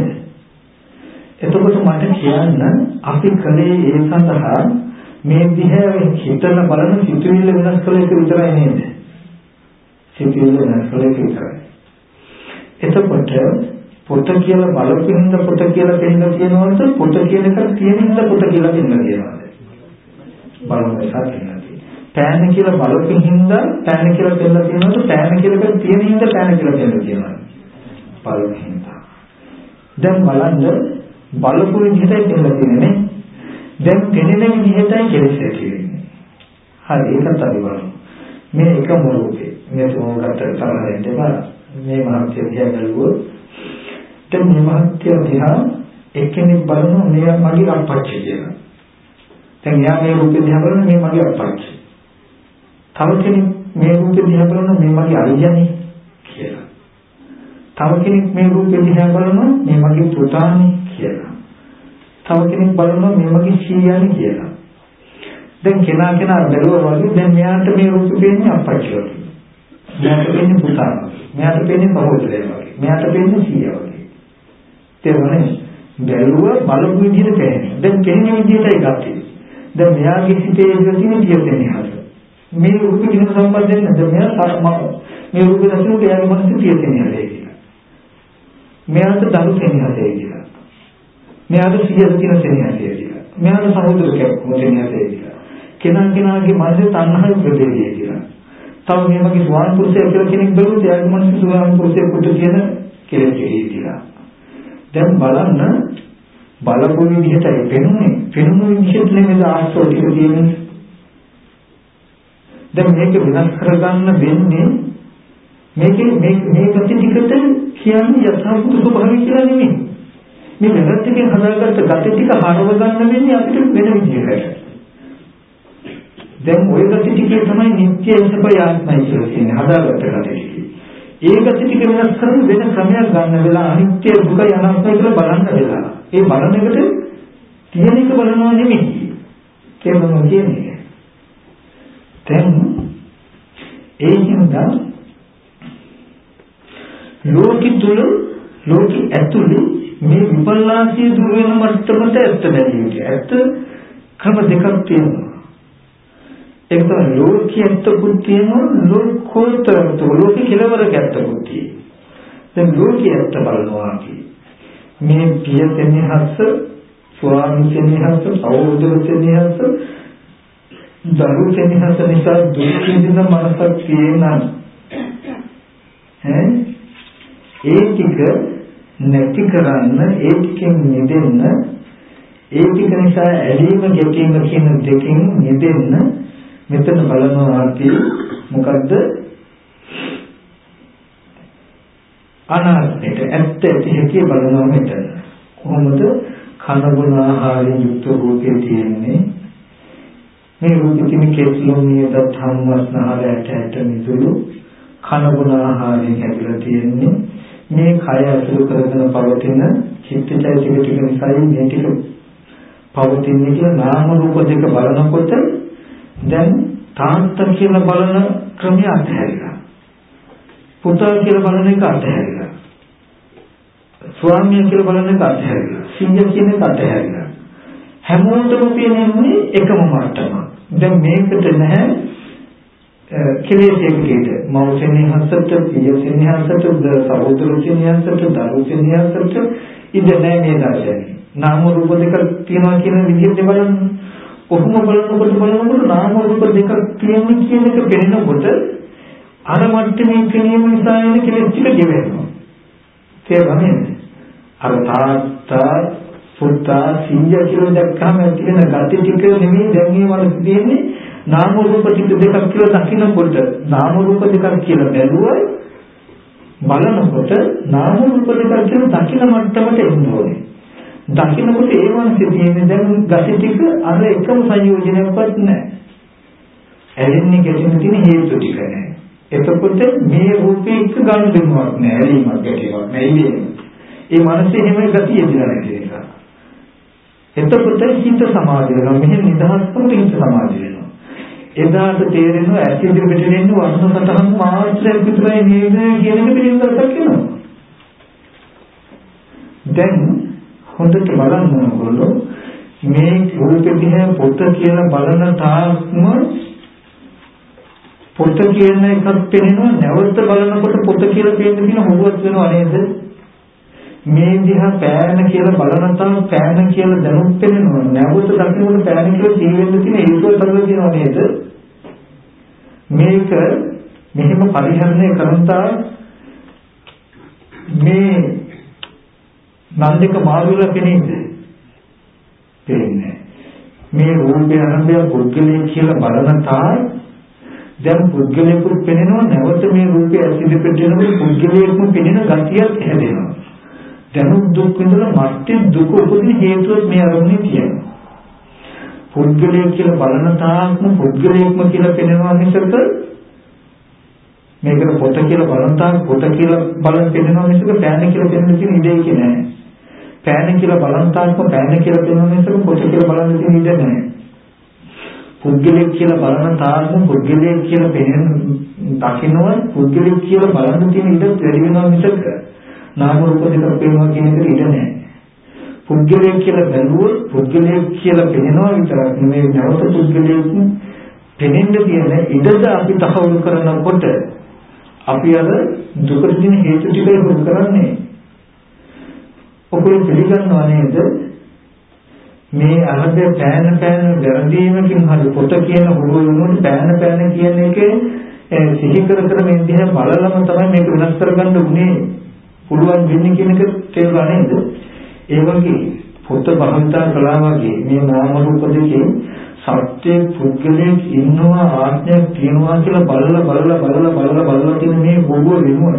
එතකොට මට කියන්න අපි කලේ ඒ සඳහා මේ දිහා හිතන බලන සිතුවිල්ල වෙනස් කළ එක විතරයි නේද? සිතුවිල්ල වෙනස් කළ එක විතරයි. එතකොට පොත කියලා බලපින්ද පොත කියලා දෙන්න කියනවද පොත කියන එක තියෙනින්ද පොත කියලා දෙන්න කියනවද? බලන්න සාකච්ඡා. පෑන කියලා බලපින් හින්දා පෑන කියලා දෙන්න කියනවද පෑන කියලා තියෙන හින්දා පෑන කියලා දෙන්න කියනවද? බලපින් හින්දා. දැන් බලන්න බලපු විදිහටයි දෙන්න තියෙන්නේ. දැන් දෙන්නේ විදිහටයි කෙලෙස් ඇති වෙන්නේ. හරි ඒකත් අපි බලමු. මේ එක මොළොතේ මේ තෝරගත්ත තරහෙන් දෙපා මේ මහත්ය දිහා බැලුවොත් දැන් මේ මහත්ය දිහා එක්කෙනෙක් බලනවා මෙයා මගේ අපච්චි කියලා. දැන් යා මේ රූපේ දිහා බලන මේ මගේ අපච්චි. තව කෙනෙක් මේ රූපේ දිහා බලන මේ මගේ අයියානේ කියලා. තව කෙනෙක් මේ රූපේ දිහා බලන මේ මගේ පුතානේ කියලා. තව කෙනෙක් බලනවා මේ මගේ සීයානේ කියලා. දැන් කෙනා කෙනා බැලුවා වගේ දැන් මෙයාට මේ රූපේ පේන්නේ අපච්චි වගේ. මෙයාට පේන්නේ පුතා වගේ. මෙයාට පේන්නේ සහෝදරයා වගේ. මෙයාට පේන්නේ සීයා වගේ. තේරුණානේ? බැලුවා බලපු විදිහට පේන්නේ. දැන් පේන්නේ විදිහටයි ගත්තේ. දැන් මෙයාගේ සිතේ තියෙන තියෙන්නේ හරියට. මේ රූපේ කිසිම සම්බන්ධයක් නැහැ. මෙයා මේ රූපේ දැක්කම එයාගේ මනසේ තියෙන්නේ නැහැ කියලා. මෙයාට දරු කෙනෙක් කියලා. මෙයාට සියද කියන කෙනෙක් කියලා. මෙයාට සහෝදරයෙක් කෙනෙක් කියලා. කෙනා කෙනාගේ මනසේ තණ්හාව ප්‍රදේශය කියලා. තව මේ වගේ ස්වාම පුරුෂයෙක් කියලා කෙනෙක් බැලුවොත් එයාගේ මනසේ ස්වාම පුරුෂයෙකුට කියන කෙනෙක් කියලා. දැන් බලන්න බලපු විදිහටයි පෙනුනේ. පෙනුන විදිහට නෙමෙයි ආශ්‍රව ටික තියෙන්නේ. දැන් මේක වෙනස් කරගන්න වෙන්නේ මේකේ මේ මේ gati ටිකට කියන්නේ යථාභූත ස්වභාවය කියලා නෙමෙයි. මේ වෙනත් එකෙන් හදාගත්ත gati ටික හරව ගන්න වෙන්නේ අපිට වෙන විදිහකට. දැන් ওই gati ටිකේ තමයි නිත්‍ය සපයාත්මයි කියලා කියන්නේ හදාගත්ත gati ටික. ඒ gati ටික වෙනස් කරන වෙන ක්‍රමයක් ගන්න වෙලා අනිත්‍ය දුක අනාත්මයි කියලා බලන්න වෙලා. ඒ බලන එකට තියෙන එක බලනවා නෙමෙයි. කියනවා කියන්නේ. දැන් ඒ හින්දා ලෝකෙ තුල ලෝකෙ ඇතුලේ මේ විපල්ලාසිය දුර වෙන මට්ටමට ඇත්ත බැලියට ඇත්ත ක්‍රම දෙකක් තියෙනවා. ඒක තමයි ලෝකීයත්වකුත් තියෙනවා ලෝකෝත්තරත්ව ලෝකෙ කෙලවරක ඇත්තකුත් තියෙනවා. දැන් ලෝකීයත්ව බලනවා අපි මේ පිය සෙනෙහස ස්වාමි සෙනෙහස සහෝදර සෙනෙහස දරු සෙනෙහස නිසා දුක් විඳින මනසක් තියෙනවා. ඈ ඒ ටික නැති කරන්න ඒ ටිකෙන් මිදෙන්න ඒ ටික නිසා ඇලීම ගැටීම කියන දෙකෙන් මිදෙන්න මෙතන බලනවා අපි මොකද්ද අනාත්මයට ඇත්ත ඇති හැටි බලනවා මෙතන කොහොමද කන බොන ආහාරයෙන් යුක්ත රූපේ තියෙන්නේ මේ රූපෙ කිමි කේස්ලෝනියද ධම්මස්නහරයට ඇට මිදුළු කන බොන ආහාරයෙන් හැදලා තියෙන්නේ මේ කය අසුර කරගෙන පවතින චිත්තචෛතසික ටික නිසායි මේ ටික පවතින්නේ කියලා නාම රූප දෙක බලනකොට දැන් තාත්තා කියලා බලන ක්‍රමය අතහැරිලා පුතා කියලා බලන එක අතහැරිලා ස්වාමියා කියලා බලන එක අතහැරිලා සිංහ කියන එක අතහැරිලා හැමෝටම පේන්නේ එකම මට්ටම. දැන් මේකට නැහැ කෙලෙසෙකේද මෞසෙනිය හසට පියසෙනිය හසට සහෝදරසෙනිය හසට දරුසෙනිය හසට ඉඳ නැහැ මේ දර්ශනේ. නාම රූප දෙක තියෙනවා කියන විදිහට බලන්න. කොහොම බලනකොට බලනකොට නාම රූප දෙක තියෙන කියන එක පෙනෙනකොට අර මට්ටමේ කෙනෙම නිසා එන කෙලෙස් ටික ගෙවෙනවා. තේරුණාද? අර තාත්තා පුතා සිංහ කියලා දැක්කම තියෙන gati ටික නෙමෙයි දැන් මේ වල තියෙන්නේ නාම රූප ටික දෙකක් කියලා දකින්නකොට නාම රූප දෙකක් කියලා බැලුවයි බලනකොට නාම රූප දෙකක් කියලා දකින්න මට්ටමට එන්න ඕනේ. දකින්නකොට ඒ වන්සේ තියෙන්නේ දැන් gati ටික අර එකම සංයෝජනයක්වත් නැහැ. ඇලෙන්නේ ගැටෙන්න තියෙන හේතු ටික නැහැ. එතකොට මේ රූපේ එක ගන්න දෙන්නවත් නැහැ. ඇලීමක් ගැටීමක් නැහැ. ඒ මනසේ හැම ගතිය දිලා නැති නිසා. එතකොට හිත සමාධි වෙනවා. මෙහෙම නිදහස් කරන හිත සමාධි වෙනවා. එදාට තේරෙනවා ඇස් ඉදිරියට දෙන්නේ වර්ණ සතහන් මාත්‍රයක් විතරයි නේද කියන එක පිළිගන්නක් වෙනවා. දැන් හොඳට බලන්න ඕනකොල්ලෝ මේ රූපෙ දිහා පොත කියලා බලන තාක්ම පොත කියන එකක් පේනවා නැවත බලනකොට පොත කියලා පේන්න තියෙන හොරුවක් වෙනවා නේද? මේ දිහා පෑන කියලා බලන තාම පෑන කියලා දැනුම් පෙනෙනවා නැවත දකින්නකොට පෑන කියලා තීවෙන්න තියෙන හේතුව තමයි කියනවා නේද? මේක මෙහෙම පරිහරණය කරන්තා මේ නන්දික මාළුලා කෙනෙක්ද? දෙන්නේ. මේ රූපය අරඹය පුද්ගලයෙක් කියලා බලන තාක් දැන් පුද්ගලයෙකුට පෙනෙනවා නැවත මේ රූපය ඇසිදි පිටිනකොට පුද්ගලයෙක්ම පෙනෙන ගතියක් හැදෙනවා. දැනුත් දුක් විඳලා මත්තේ දුක උපදින හේතුවක් මේ අරමුණේ තියෙනවා. පුද්ගලයෙක් කියලා බලන තාක්ම පුද්ගලයෙක්ම කියලා පෙනෙනවා මිසක මේකට පොත කියලා බලන තාක් පොත කියලා බලන පෙනෙනවා මිසක පෑන කියලා පෙනෙන්න තියෙන ඉඩේ නැහැ. පෑන කියලා බලන තාක්ම පෑන කියලා පෙනෙනවා මිසක පොත කියලා බලන්න තියෙන ඉඩ නැහැ. පුද්ගලයෙක් කියලා බලන තාක්ම පුද්ගලයෙක් කියලා පෙනෙන දකින්නවා පුද්ගලයෙක් කියලා බලන්න තියෙන ඉඩ වැඩි වෙනවා මිසක නාම රූප දෙක පේනවා කියන එක ඉඩ නැහැ. පුද්ගලයෙක් කියලා බැලුවොත් පුද්ගලයෙක් කියලා පෙනෙනවා විතරක් නෙමෙයි නැවත පුද්ගලයෙක් පෙනෙන්න තියෙන ඉඩද අපි තහවුරු කරනකොට අපි අර දුකට තියෙන හේතු ටික හොරු කරන්නේ. ඔකේ පිළිගන්නවා නේද? මේ අහද පෑන පෑන වැරදීමකින් හරි පොත කියන හොරු වුණොත් පෑන පෑන කියන එකේ සිහි කර කර මේ දිහා බලලම තමයි මේක වෙනස් කරගන්න උනේ. පුළුවන් වෙන්නේ කියන එක තේරුණා නේද? ඒ වගේ පොත භාවිතා කළා වගේ මේ නාම රූප දෙකේ සත්‍ය පුද්ගලයෙක් ඉන්නවා ආත්මයක් තියෙනවා කියලා බලලා බලලා බලලා බලලා බලලා තියෙන මේ බොරුව වෙනුවට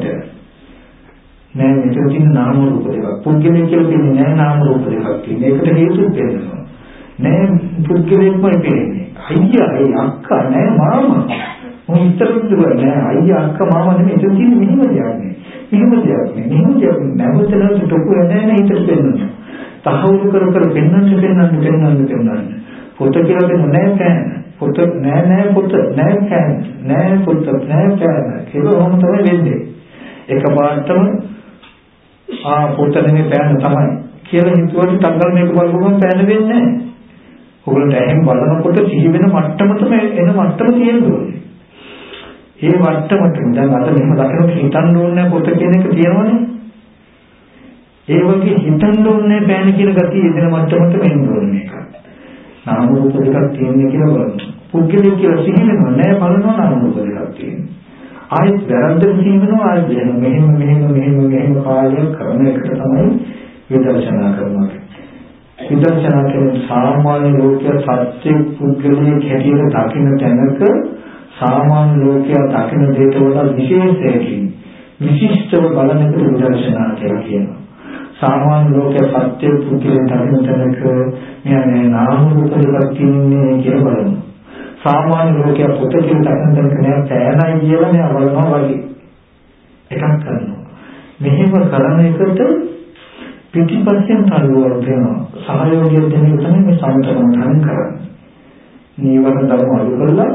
නෑ මෙතන තියෙන නාම රූප දෙකක් පුද්ගලයෙක් කියලා කියන්නේ නෑ නාම රූප දෙකක් තියෙන. ඒකට හේතුත් වෙනවා. නෑ පුද්ගලයෙක්මයි කියන්නේ. අයියා ඒ අක්කා නෑ මාමා. මොන ඉතරද නෑ අයියා අක්කා මාමා නෙමෙයි එතන තියෙන මෙහෙම දෙයක් නේ. මෙහෙම දෙයක් නේ. මෙහෙම දෙයක් නැවතන තොකු නෑ නෑ හිතට පෙන්නනවා. තහවුරු කර කර පෙන්නන්න පෙන්නන්න පෙන්නන්න පෙන්නන්න. පොත කියලා දෙන්න නෑ කෑන. පොත නෑ නෑ පොත නෑ කෑන. නෑ පොත නෑ කෑන. ඒක ඔහොම තමයි වෙන්නේ. එකපාරටම ආ පොත නෙමෙයි පෑන තමයි කියලා හිතුවට තංගල් මේක බලපුවම පෑන වෙන්නේ නැහැ. ඔයගොල්ලන්ට එහෙම බලනකොට සිහි වෙන මට්ටමතම එන මට්ටම තියෙනවා. ඒ මට්ටමට දැන් අද මෙහෙම දකිනකොට හිතන්න ඕනේ පොත කියන එක තියෙනවනේ. ඒ වගේ හිතන්න ඕනේ පෑන කියන ගතිය එන මට්ටමට වෙන්න ඕනේ මේක. නාම රූප දෙකක් තියෙන්නේ කියලා බලන්න. පුද්ගලික කියලා සිහි වෙනවා නෑ බලනවා නාම රූප දෙකක් තියෙනවා. ආයෙත් වැරද්දට සිහිනවා ආයෙත් මෙහෙම මෙහෙම මෙහෙම මෙහෙම කාර්යයක් කරන එකට තමයි විදර්ශනා කරනවා. විදර්ශනා කියන්නේ සාමාන්‍ය ලෝකයේ සත්‍ය පුද්ගලයේ හැටියට දකින්න තැනක සාමාන්‍ය ලෝකයේ දකින්න දෙයට වඩා විශේෂයකින් විශිෂ්ටව බලන එකට විදර්ශනා කියලා කියනවා. සාමාන්‍ය ලෝකයේ සත්‍ය පුද්ගලයේ දකින්න තැනක මෙයන් නාම රූප දෙකක් තියෙන්නේ කියලා බලනවා. සාමාන්‍ය ලෝකයේ පොත කියලා දකින්න තැනක නෑ පෑනයි කියලා නෑ බලනවා වගේ එකක් කරනවා. මෙහෙම කරන එකට පිටිපස්සෙන් තල්ලුවක් දෙනවා. සහයෝගය දෙන එක තමයි මේ සමතකම් කරන්නේ. නීවරණ ධර්ම අඩු කරලා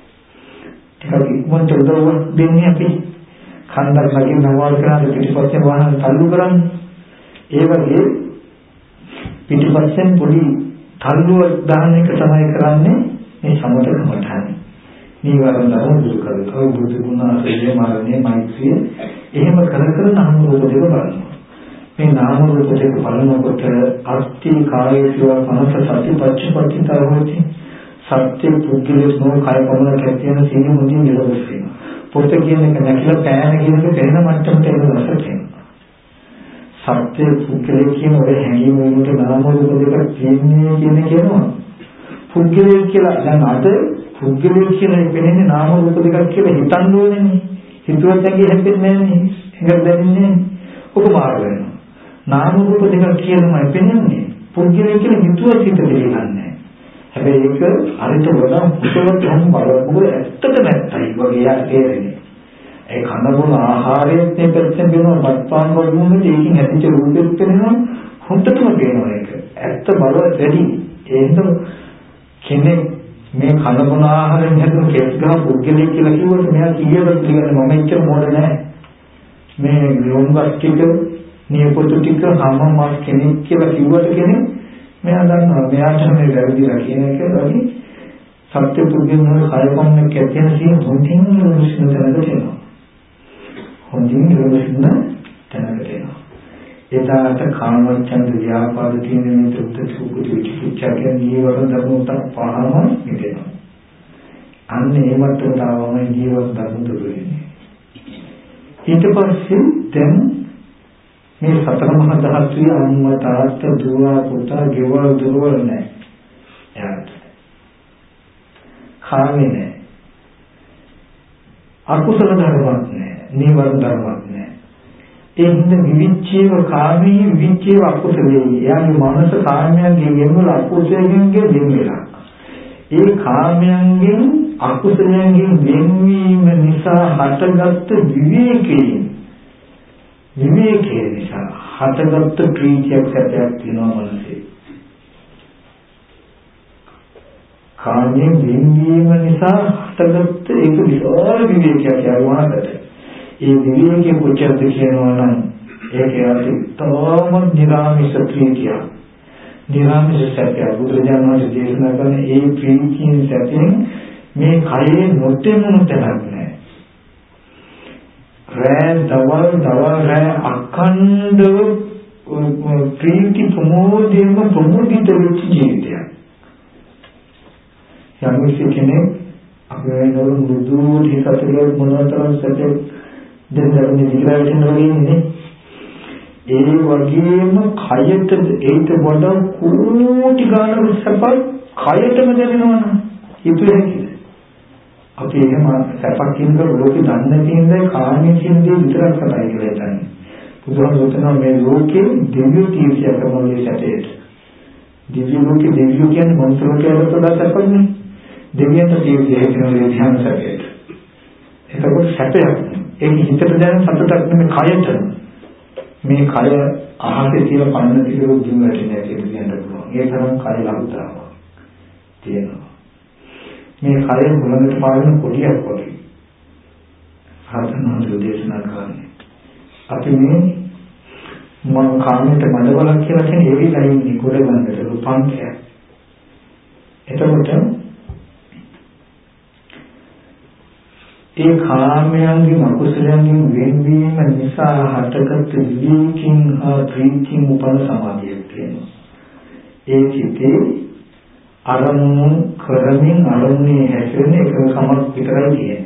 ටිකක් ඉක්මනට උදව්වක් දෙන්නේ අපි. කන්දක් නැගින්න නවාල් කරාද පිටිපස්සෙන් වාහන තල්ලු කරන්නේ. ඒ වගේ පිටිපස්සෙන් පොඩි තල්ලුවක් දාන එක තමයි කරන්නේ මේ සමතකම තමයි. නීවරණ ධර්ම දුරු කරලා බුදු ගුණ ආශ්‍රය මාර්ගයේ මෛත්‍රිය එහෙම කර කර නාම රූප දෙක බලනවා. මේ නාම රූප දෙක බලනකොට අස්ති කායේ සිවා මනස සතිපච්චපටිතව හොති සත්‍ය පුද්ගලයෝ කය පමණ කැතියන සීල මුදින් නිරෝධ වෙනවා. පොත කියන එක නැතිලා පෑන කියන එක පෙරෙන මට්ටමට එන රස තියෙනවා. සත්‍ය පුද්ගලයේ කියන ඔය හැඟීම වලට නාම රූප දෙක තියෙන්නේ කියන කියනවා. පුද්ගලයේ කියලා දැන් අද පුද්ගලයේ කියලා වෙන්නේ නාම රූප දෙකක් කියලා හිතන්න ඕනේනේ. හිතුවත් ඇඟේ හැපෙන්නේ නැහැ නේ. ඒක දැනෙන්නේ නැහැ. ඔක මාර වෙනවා. නාම රූප දෙකක් කියලාමයි පෙනෙන්නේ. පුද්ගලයේ කියලා හිතුවත් හිත දෙන්නේ. හැබැයි ඒක අරිට වඩා පුතවත් හම් බලපුව ඇත්තට නැත්තයි වගේ යක් තේරෙන්නේ. ඒ කන බොන ආහාරයෙන් මේ පැත්තෙන් වෙනවා වත්පාන් වගුමනේ ඒකින් හැදිච්ච රූපෙත් පෙනෙනවා හොඳටම පේනවා ඒක. ඇත්ත බලව වැඩි. ඒකම කෙනෙක් මේ කන බොන ආහාරයෙන් හැදුණු කෙස් ගහ පුද්ගලයෙක් කියලා කිව්වොත් මෙයා කීයද පිළිගන්නේ මම එච්චර මොඩ නැහැ. මේ ලොංගස් ටික නියපොතු ටික හැම මාස් කෙනෙක් කියලා කිව්වට කෙනෙක් මෙයා දන්නවා මෙයාට මේ වැරදිලා කියන එක වගේ සත්‍ය පුද්ගලයන් වල කයපන්න කැතියන සිය හොඳින් නිරෝධින තැනකට එනවා. හොඳින් නිරෝධින තැනකට එනවා. එදාට කාමච්ඡන්ද ව්‍යාපාද කියන මේ තුත් සුකුතු විචිකිච්ඡා කියන නීවරණ ධර්ම උතර පහම මිදෙනවා. අන්න ඒ මට්ටමට ආවම ජීවත් ධර්ම දුරු වෙන්නේ. ඊට පස්සේ දැන් මේ සතර මහා ධාතුවේ අම්මා තාත්තා දුව පුතා ගෙවල් දොරවල් නැහැ. එයාට කාමේ නැහැ. අකුසල ධර්මයක් නැහැ. නීවරණ ධර්මයක් නැහැ. ඒ හින්දා විවිච්ඡේව කාමී විවිච්ඡේව අකුසලයේ එයාගේ මනස කාමයන්ගෙන් ගෙන්වල අකුසලයෙන් ගෙන්වෙලා. ඒ කාමයන්ගෙන් අකුසලයෙන් වෙන්වීම නිසා හටගත් විවේකයෙන් විවේකයේ නිසා හටගත් ප්‍රීතියක් සැපයක් තියෙනවා මනසේ. කාමයෙන් වෙන්වීම නිසා හටගත් ඒක විශාල විවේකයක් යවුණාට ඒ විවේකයේ කොච්චරද කියනවා නම් ඒක යටි තවම නිරාමිෂ ප්‍රීතිය. නිරාමිෂ සැපය බුදුරජාණන් වහන්සේ දේශනා කරන ඒ ප්‍රීතියෙන් සැපෙන් මේ කයේ නොතෙමුණු තැනක් නැහැ. රෑ දවල් දවල් රෑ අඛණ්ඩව ප්‍රීති ප්‍රමෝදයෙන්ම ප්‍රමුදිත වෙච්ච ජීවිතයක්. යම්කිසි කෙනෙක් අපේ නෝරු මුදු හිතේ මොනතරම් සැප දෙන්නන්නේ විග්‍රහයෙන් වගේ නේ. ඒ වගේම කයට ඒට වඩා කෝටි ගාණක් සැප කයටම දැනෙනවා හිතුවේ. අපි එහෙම සැපක් කියන ලෝකේ දන්නේ තියෙන්නේ කාමයේ කියන දේ විතරක් කතා කියලා හිතන්නේ. බුදුහාමුදුරුවෝ මේ ලෝකේ දිව්‍ය තීර්ථය කරනවා සැපේට. දිව්‍ය ලෝකේ දිව්‍ය කියන්නේ මොන්තරෝකයට වඩා සැපන්නේ. දෙවියන්ට තීර්ථය කරනවා ධ්‍යාන සැපේට. ඒකත් සැපයක්. ඒක හිතට දැනෙන සතුටක් නෙමෙයි කයට. මේ කය අහසේ තියෙන පන්න තිබුණු ජීවිතයක් කියලා කියන්න පුළුවන්. ඒ තරම් කය ලබුතාවක් තියෙනවා. මේ කය මුලකට පාවෙන කොටියක් වගේ. ආතනෝද දේශනා කරන්නේ. අපි මේ මම කාමයට මඩවලක් කියලා කියන ඒ විදිහයි ගොඩ ගන්නට රූපාන්තය. එතකොට ඒ කාමයන්ගේ අකුසලයන්ගෙන් වෙන්වීම නිසා හටගත් විවිධකින් හා ප්‍රීතියෙන් උපන් සමාධියක් තියෙනවා. ඒ චිතේ අරමුණු කරමින් අරමුණේ හැසිරෙන එකකමක් විතරයි තියෙන්නේ.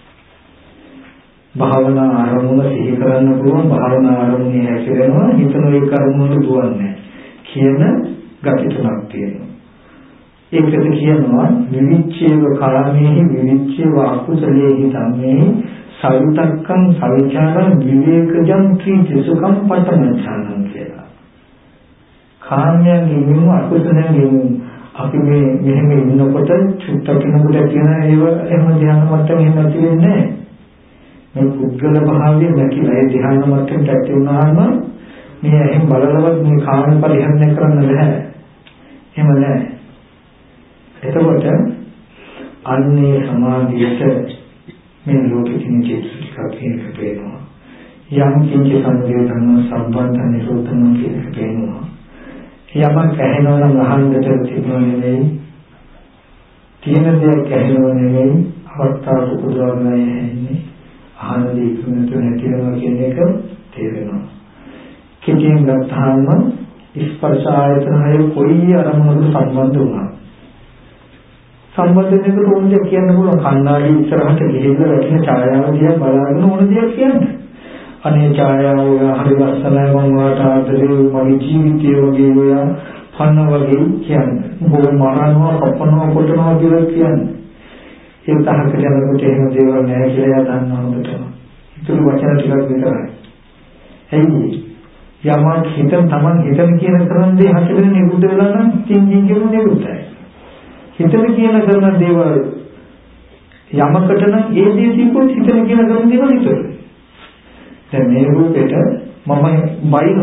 භාවනා අරමුණ සිහි කරන්න පුළුවන් භාවනා අරමුණේ හැසිරෙනවා හිතන ඒ කර්මවලට දුවන්නේ කියන ගති තුනක් තියෙනවා. ඒකට කියනවා විවිච්ඡේව කාමේහි විවිච්ඡේව අකුසලේහි ධම්මේහි සවිතක්කං සවිචාරං විවේකජං ත්‍රිසුඛං පඨමච්ඡානං කියලා. කාමයන් ගෙවීම අකුසලයන් ගෙවීම අපි මේ මෙහෙම ඉන්නකොට චුට්ටක් කෙනෙකුට තියෙන ඒව එහෙම ධ්‍යාන මට්ටම එහෙම නැති වෙන්නේ නැහැ. මේ පුද්ගල භාවය නැතිලා ඒ ධ්‍යාන මට්ටමට ඇති වුණාම මේ එහෙම බලලවත් මේ කාම පරිහරණය කරන්න බෑ. එහෙම නැහැ. එතකොට අන්නේ සමාධියට මේ ලෝකෙ තියෙන චිත්තයක් කියනක පේනවා. යම් කිංච සංවේදන සම්බන්ධ නිරෝධන කියනක පේනවා. යමක් ඇහෙනවා නම් අහන්නට තිබුණේ නෙවෙයි. තියෙන දෙයක් ඇහෙනවා නෙවෙයි. අවස්ථාව උපදවන්නයි ඇහෙන්නේ. අහන දේ ඉක්මනට නැතිවෙනවා කියන එක තේරෙනවා. කෙටියෙන් ගත්තාම ස්පර්ශ ආයතනය කොයි අරමුණකට සම්බන්ධ වුණා. සම්බන්ධ දෙකට ඕන දෙයක් කියන්න පුළුවන්. කණ්ණාඩි ඉස්සරහට ගිහිල්ලා වැටෙන ඡායාව දිහා බලාගෙන ඕන දෙයක් කියන්න. අනේ ඡායාව හරි ලස්සනයි මම වාට ආදරේ මගේ ජීවිතය වගේ ඔයා පන්න වගේ කියන්නේ. බොහොම මරනවා කපනවා කොටනවා කියලා කියන්නේ. ඒ තරකට යනකොට එහෙම දේවල් නැහැ කියලා දන්නවා හොඳටම. ඉතුරු වචන ටිකක් විතරයි. එයි යමක් හිතන් Taman හිතන කියන කරන්නේ හතරෙන් නිරුද්ධ වෙලා නම් තින් තින් කියන්නේ නිරුද්ධයි. හිතන කියන කරන දේවල් යමකට නම් ඒ දේ තිබුත් හිතන කියන කරන දේවල් ඉතුරුයි. දැන් මේ රූපෙට මම බයිනවා.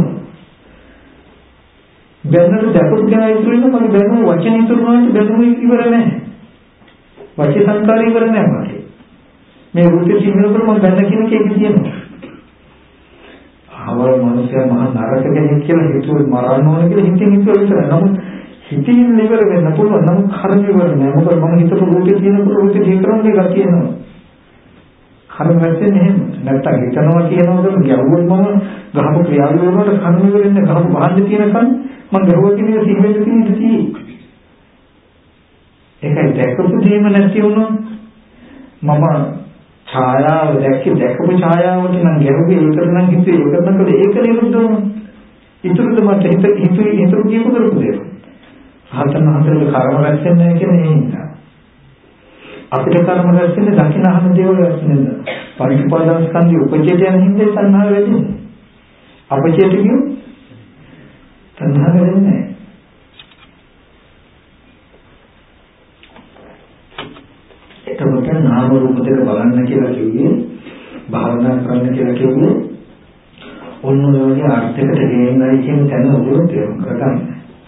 බැලනට දැකපු කෙනා ඉතුරු වෙන මම බැලුව වචන ඉතුරු වුණාට බැලුව ඉවර නැහැ. වචේ සංකාරය ඉවර නැහැ මට. මේ රූපෙ සිහිනකොට මම බැලන කියන එක ඒක තියෙනවා. ආවල් මනුස්සයා මහා නරක කෙනෙක් කියලා හිතුවොත් මරන්න ඕන කියලා හිතෙන් හිතුවා විතරයි. නමුත් හිතින් ඉවර වෙන්න පුළුවන්. නමුත් කර්ම ඉවර නැහැ. මොකද මම හිතපු රූපේ තියෙනකොට රූපේ දී කරන්නේ එකක් තියෙනවා. කර්ම වැටෙන්නේ එහෙම. නැත්තම් හිතනවා කියනකොට ගැවුවොත් මම ගහපු ක්‍රියාව වලට කර්ම ඉවර වෙන්නේ ගහපු බහන්න තියෙනකන් මම ගැවුවා කියන එක සිහිවෙන්න තියෙන ඉතියි. ඒකයි දැකපු දෙයක්ම නැති වුණොත් මම ඡායාව දැක්කේ දැකපු ඡායාවට නම් ගැහුවේ ඒකට නම් හිතුවේ ඒකට නම් කළේ ඒක නිරුද්ධ වුණා. ඉතුරුද මට හිත හිතුවේ ඉතුරු කියපු කරපු දේ. හතන හතරේ කර්ම රැස් වෙන්නේ නැහැ කියන්නේ ඒ නිසා. අපිට කර්ම රැස් වෙන්නේ දකින්න අහන දේවල් රැස් වෙනවා. පරිපාලනස්කන්ධي උපචේත යන හින්දා තණ්හාව වැඩින්නේ. අපචේත කියු තණ්හාව වැඩින්නේ නැහැ. එතකොට නාම රූප දෙක බලන්න කියලා කිව්වේ භාවනා කරන්න කියලා කිව්වේ ඔන්න ඔය වගේ අර්ථයකට ගෙන්නයි කියන තැන ඔයගොල්ලෝ තේරුම් කරගන්න.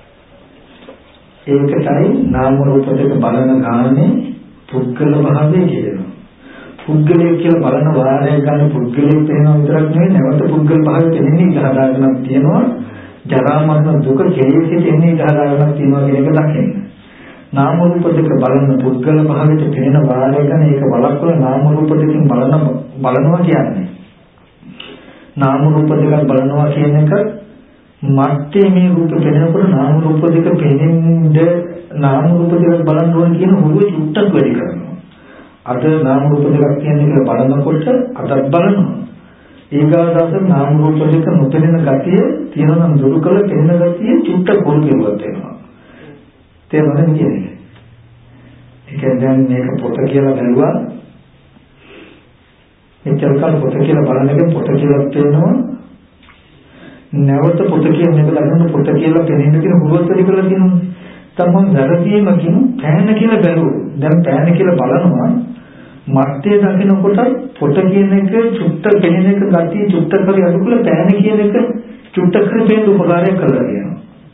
ඒකටයි නාම රූප දෙක බලන ගානේ පුද්ගල භාවය කියනවා. පුද්ගලයෙක් කියලා බලන වාරය ගන්න පුද්ගලයෙක් වෙනවා විතරක් නෙවෙයි නැවත පුද්ගල භාවයට එන්නේ ඉහදාගන්නක් තියෙනවා. ජරා මරණ දුක කෙලෙසිට එන්නේ ඉහදාගන්නක් තියෙනවා කියන එක දකින්න. නාම රූප දෙක බලන පුද්ගල භාවයට පේන වාරය ගන්න ඒක බලක්වල නාම රූප දෙකෙන් බලන බලනවා කියන්නේ. නාම රූප දෙක බලනවා කියන එක මත්තේ මේ රූප පෙනෙනකොට නාම රූප දෙක පෙනෙන්නේ නාම රූප දෙක බලන්න ඕන කියන හුරුව චුට්ටක් වැඩි කරනවා. අද නාම රූප දෙකක් කියන්නේ කියලා බලනකොට අදත් බලනවා. ඒකාදස නාම රූප දෙක නොපෙනෙන ගතිය තියෙනවා නම් දුරු කළ පෙනෙන ගතිය චුට්ට කුල් කෙරුවත් වෙනවා. තේරුණාද කියන්නේ? ඒ කියන්නේ දැන් මේක පොත කියලා බැලුවා. එච්චර කාල පොත කියලා බලන එක පොත කියලා පේනවා. නැවත පොත කියන එක දකින්න පොත කියලා පෙනෙන්න කියන හුරුවත් වැඩි කරලා තියෙනවා. තමන් වැරදීමකින් පෑන කියලා බැලුවා. දැන් පෑන කියලා බලනවා. මත්තේ දකින්නකොට පොත කියන එක චුට්ට පෙනෙන එක ගතිය චුට්ට කරේ අඩු කළ පෑන කියන එක චුට්ට කර පෙන්න උපකාරයක් කරලා තියෙනවා.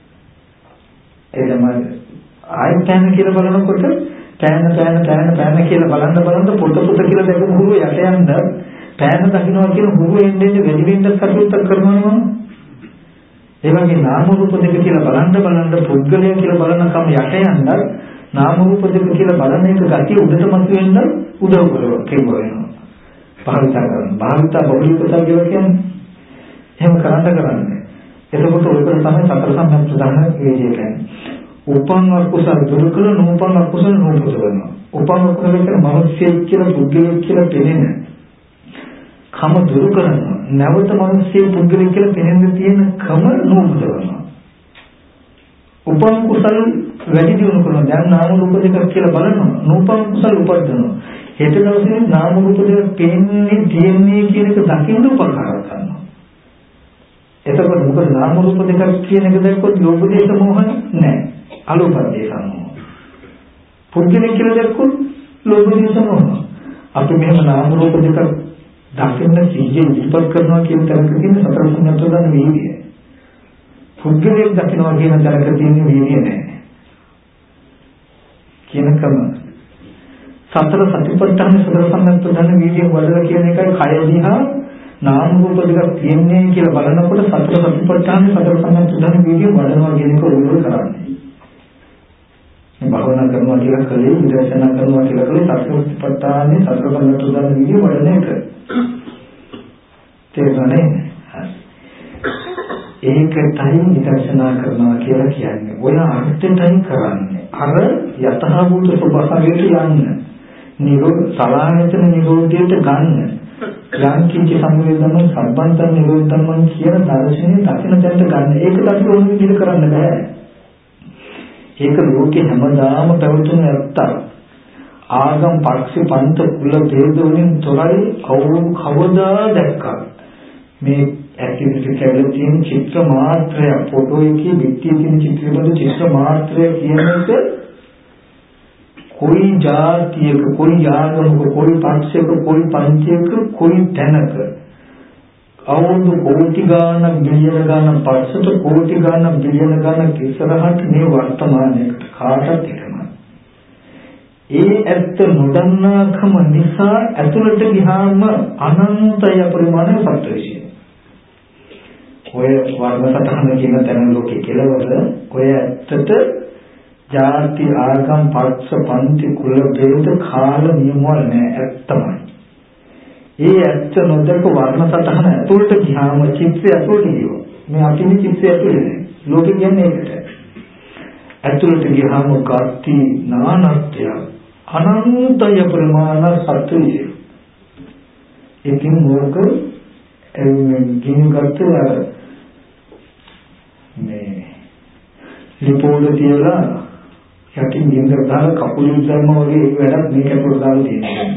ඒ තමයි ආයෙත් පෑන කියලා බලනකොට පෑන පෑන පෑන පෑන කියලා බලන්න බලන්න පොත පොත කියලා දැකපු හුරුව යට යන්න පෑන දකින්නවා කියන හුරුව එන්නේ වැඩි වෙන්න කටයුතු කරනවා නේද? ඒ වගේ නාම රූප දෙක කියලා බලන්න බලන්න පුද්ගලය කියලා බලන කම යට යන්න නාම රූප දෙක කියලා බලන එක ගතිය උඩට මතුවෙන්න උදව් කරනවා කියනවා වෙනවා. භාවිතා කරන භාවිතා බහුලීකතා කියලා කියන්නේ එහෙම කරන්න කරන්නේ. එතකොට ඔයක තමයි සතර සම්‍යක් ප්‍රධාන වේදිය කියන්නේ. උපන් අකුසල දුරු කළ නූපන් අකුසල නූපත වෙනවා. උපන් අකුසල කියන්නේ මිනිස්සෙක් කියලා පුද්ගලයෙක් කියලා පෙනෙන කම දුරු කරනවා. නැවත මිනිස්සෙක් පුද්ගලයෙක් කියලා පෙනෙන්න තියෙන කම නූපත වෙනවා. උපන් කුසල වැඩි දියුණු කරනවා. දැන් නාම රූප දෙක කියලා බලනවා. නූපන් කුසල උපදිනවා. හෙට දවසේ නාම රූප දෙක පේන්නේ තියෙන්නේ කියන එක දකින්න උපකාර කරනවා. එතකොට මොකද නාම රූප දෙක කියන එක දැක්කොත් ලෝභ දේශ මොහ නැහැ. අලෝභ දේශ මොහ. පුද්ගලික කියලා දැක්කොත් ලෝභ දේශ මොහ. අපි මෙහෙම නාම රූප දෙක දකින්න සිහියෙන් ඉස්පත් කරනවා කියන තරක තියෙන සතර සම්‍යක් ප්‍රදාන වීර්යය. පුද්ගලික දකින්නවා කියන තරක තියෙන වීර්යය නැහැ. කියනකම සතර සතිපට්ඨාන සතර සම්‍යක් ප්‍රදාන වීර්යය වඩලා කියන එකයි කය දිහා නාම රූප දෙකක් තියෙන්නේ කියලා බලනකොට සතර සතිපට්ඨාන සතර සම්‍යක් ප්‍රදාන වීර්යය වඩනවා කියන එක උරුම කරන්නේ. මේ භවනා කරනවා කියලා කලේ විදර්ශනා කරනවා කියලා කලේ සතර සතිපට්ඨානේ සතර සම්‍යක් ප්‍රදාන වීර්යය වඩන එක. තේරුණානේ? ඒකටයි විදර්ශනා කරනවා කියලා කියන්නේ. ඔය අර්ථයෙන් කරන්නේ. අර යථාභූත ස්වභාවයට යන්න. නිරෝධ සලායතන නිරෝධයට ගන්න. යම් කිසි සංවේදනම සම්බන්ධ නිරෝධම්මන් කියන දර්ශනේ දකින්න දැනට ගන්න. ඒකට අපි ඕන විදිහට කරන්න බෑ. ඒක ලෝකේ හැමදාම පැවතුන ඇත්ත. ආගම් පක්ෂ පන්ත කුල ભેද වලින් තොරයි කවදා දැක්කා. මේ ඇක්ටිවිටි කැවල තියෙන චිත්‍ර මාත්‍රය ෆොටෝ එකේ පිටියේ තියෙන චිත්‍රවල චිත්‍ර මාත්‍රය කියන එක कोई जातियක कोई ආගමක कोई පක්ෂයක कोई පන්තියක कोई තැනක අවුරුදු කෝටි ගාණක් බිලියන ගාණක් පස්සට කෝටි ගාණක් බිලියන ගාණක් ඉස්සරහට මේ වර්තමානයේට කාටත් එකමයි. ඒ ඇත්ත නොදන්නාකම නිසා ඇතුළට ගියාම අනන්තය පරිමාණය සත්‍යශීලයි. ඔය වර්ණ සටහන කියන තැන ලෝකේ කෙලවර ඔය ඇත්තට ಜಾති ආගම් පක්ෂ පන්ති කුල ભેද කාල නියම වල නෑ ඇත්තමයි. ඒ ඇත්ත නොදක වර්ණ සටහන ඇතුළට ගියාම චිත්‍රය ඇතුළට ගියෝ. මේ අකිනි චිත්‍රය ඇතුළේ නෑ. ලෝකෙ කියන්නේ ඒකට. ඇතුළට ගියාම ගති නානත්‍ය අනන්තය ප්‍රමාණ සත්‍යය. ඒකින් මොකද ගිනි ගත්තා මේ ලිපෝල තියලා යටින් ගින්දර දාලා කකුලින් ධර්ම වගේ වැඩක් මේක ඇතුළට දාලා තියෙනවා.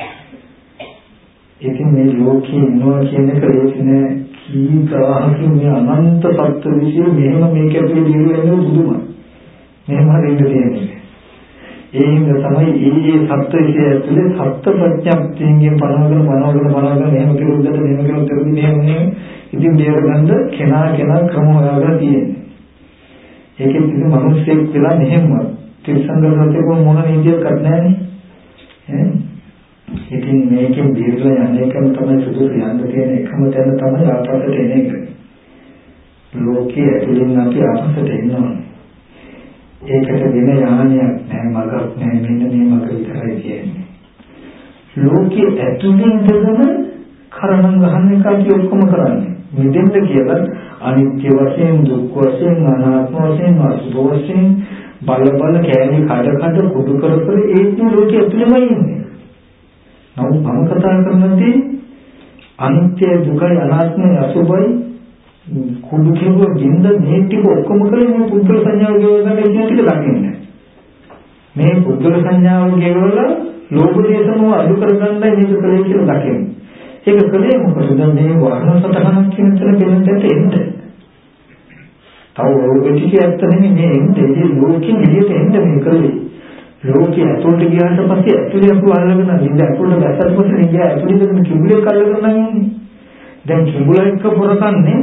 ඒකෙන් මේ ලෝකේ ඉන්නවා කියන එක ලෝකේ කී ගාහකින් මේ අනන්ත සත්‍ය විශ්ය මෙහෙම මේක ඇතුළේ දිවිලෙන්නේ බුදුමයි. මෙහෙම හරියට තියෙන්නේ. ඒ හින්දා තමයි ඒ සත්‍ය විශ්ය ඇතුළේ සත්‍ය ප්‍රඥප්තියෙන් පනවගෙන පනවගෙන පනවගෙන මෙහෙම කෙරුද්දට මෙහෙම කෙරුද්දට මෙහෙම නේ ඉතින් බේරගන්න කෙනා කෙනා ක්‍රම හොයාගෙන තියෙන්නේ. ඒකෙන් ඉතින් මිනිස්සෙක් වෙලා මෙහෙම තිරසංගතයට මොන නීතියක්වත් නැහැනේ. ඈ ඉතින් මේකෙන් බේරලා යන්නේ එකම තමයි සුදුසු යන්න තියෙන එකම තැන තමයි ආපස්සට එන එක. ලෝකයේ ඇතුලින් අපි ආපස්සට එනවා. ඒකට වෙන යානියක් නැහැ මගක් නැහැ මෙන්න මේ මග විතරයි කියන්නේ. ලෝකයේ ඇතුලින් ඉඳගෙන කරණ ගහන එක අපි ඔක්කොම කරන්නේ. මෙතෙන්ද කියලා අනිත්‍ය වශයෙන් දුක් වශයෙන් අනාත්ම වශයෙන් අසුභ වශයෙන් බල බල කෑලි කඩ කඩ කුඩු කර කර ඒ ලෝකයේ ඇතුළෙමයි ඉන්නේ. නමුත් මම කතා කරන්නේ අනිත්‍ය දුකයි අනාත්මයි අසුභයි කුඩු කෙරුව බින්ද මේ ටික ඔක්කොම කරේ මේ පුද්ගල සංඥාව ගෙවගන්න ඉන්න ටික දකින්නේ. මේ පුද්ගල සංඥාව ගෙවලා ලෝභ දේශමව අඩු කරගන්නයි මේක කලේ කියලා දකින්නේ. ඒක කලේ මොකද මේ වර්ණ සතහනක් කියන තැන දෙන්නට එන්නේ. තව ඔයගෙටි ඇත්ත නෙමෙයි මේ එන්නේ මේ ලෝකෙ එළියට එන්නේ මේ කලේ. ලෝකෙ ඇතුළට ගියාට පස්සේ ඇතුළේ අපු අල්ලගෙන ඉඳ ඇතුළට වැස්සට පස්සේ ඉඳ ඇතුළේ ඉඳන් කිඹුලෙක් අල්ලගෙන නම් ඉන්නේ. දැන් කිඹුලා එක්ක පොරකන්නේ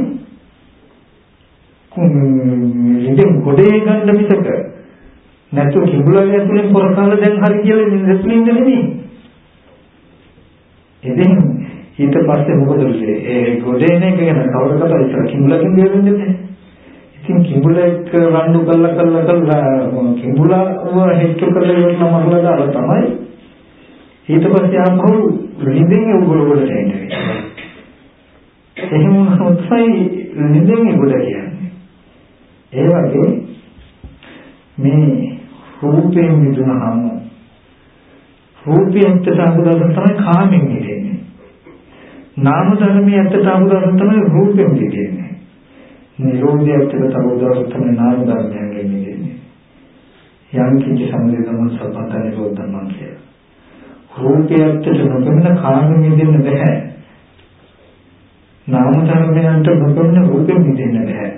ඉතින් ගොඩේ ගන්න මිසක නැතු කිඹුලාගේ ඇතුලෙන් පොරකාල දැන් හරි කියලා ඉඳලා ඉඳ නෙමෙයි. ඉතින් ඊට පස්සේ මොකද වෙන්නේ? ඒ ගොඩේ නේ කියන කවර කතා ඉතල කිඹුලාගෙන් දෙන්නේ නැහැ. ඉතින් කිඹුලා එක්ක රණ්ඩු කළා කළා කළා කිඹුලාව හෙට්ටු කරලා ඉවරලා මරලා දාලා තමයි ඊට පස්සේ ආපහු රිදෙන් උගල වලට එන්නේ. එහෙම වුණොත්යි රිදෙන් උගල කියන්නේ. ඒ වගේ මේ රූපයෙන් මිදුනහම රූපයෙන් තසඟුදන් තමයි කාමෙන් මිදෙන්නේ. නාම ධර්මයේ ඇත්තට අමුදන් තමයි රූපයෙන් මිදෙන්නේ. නිරෝධය ඇත්තට තවදුරටත් තමයි නාම ධර්මයෙන් මිදෙන්නේ. යම් කිසි සම්මේලනම සම්පත නිරෝධම් මං කියලා. රූපය ඇත්තට නොපෙනෙන කාමෙන් මිදෙන්න බෑ. නාම ධර්මයන්ට නොපෙනෙන රූපයෙන් මිදෙන්න බෑ.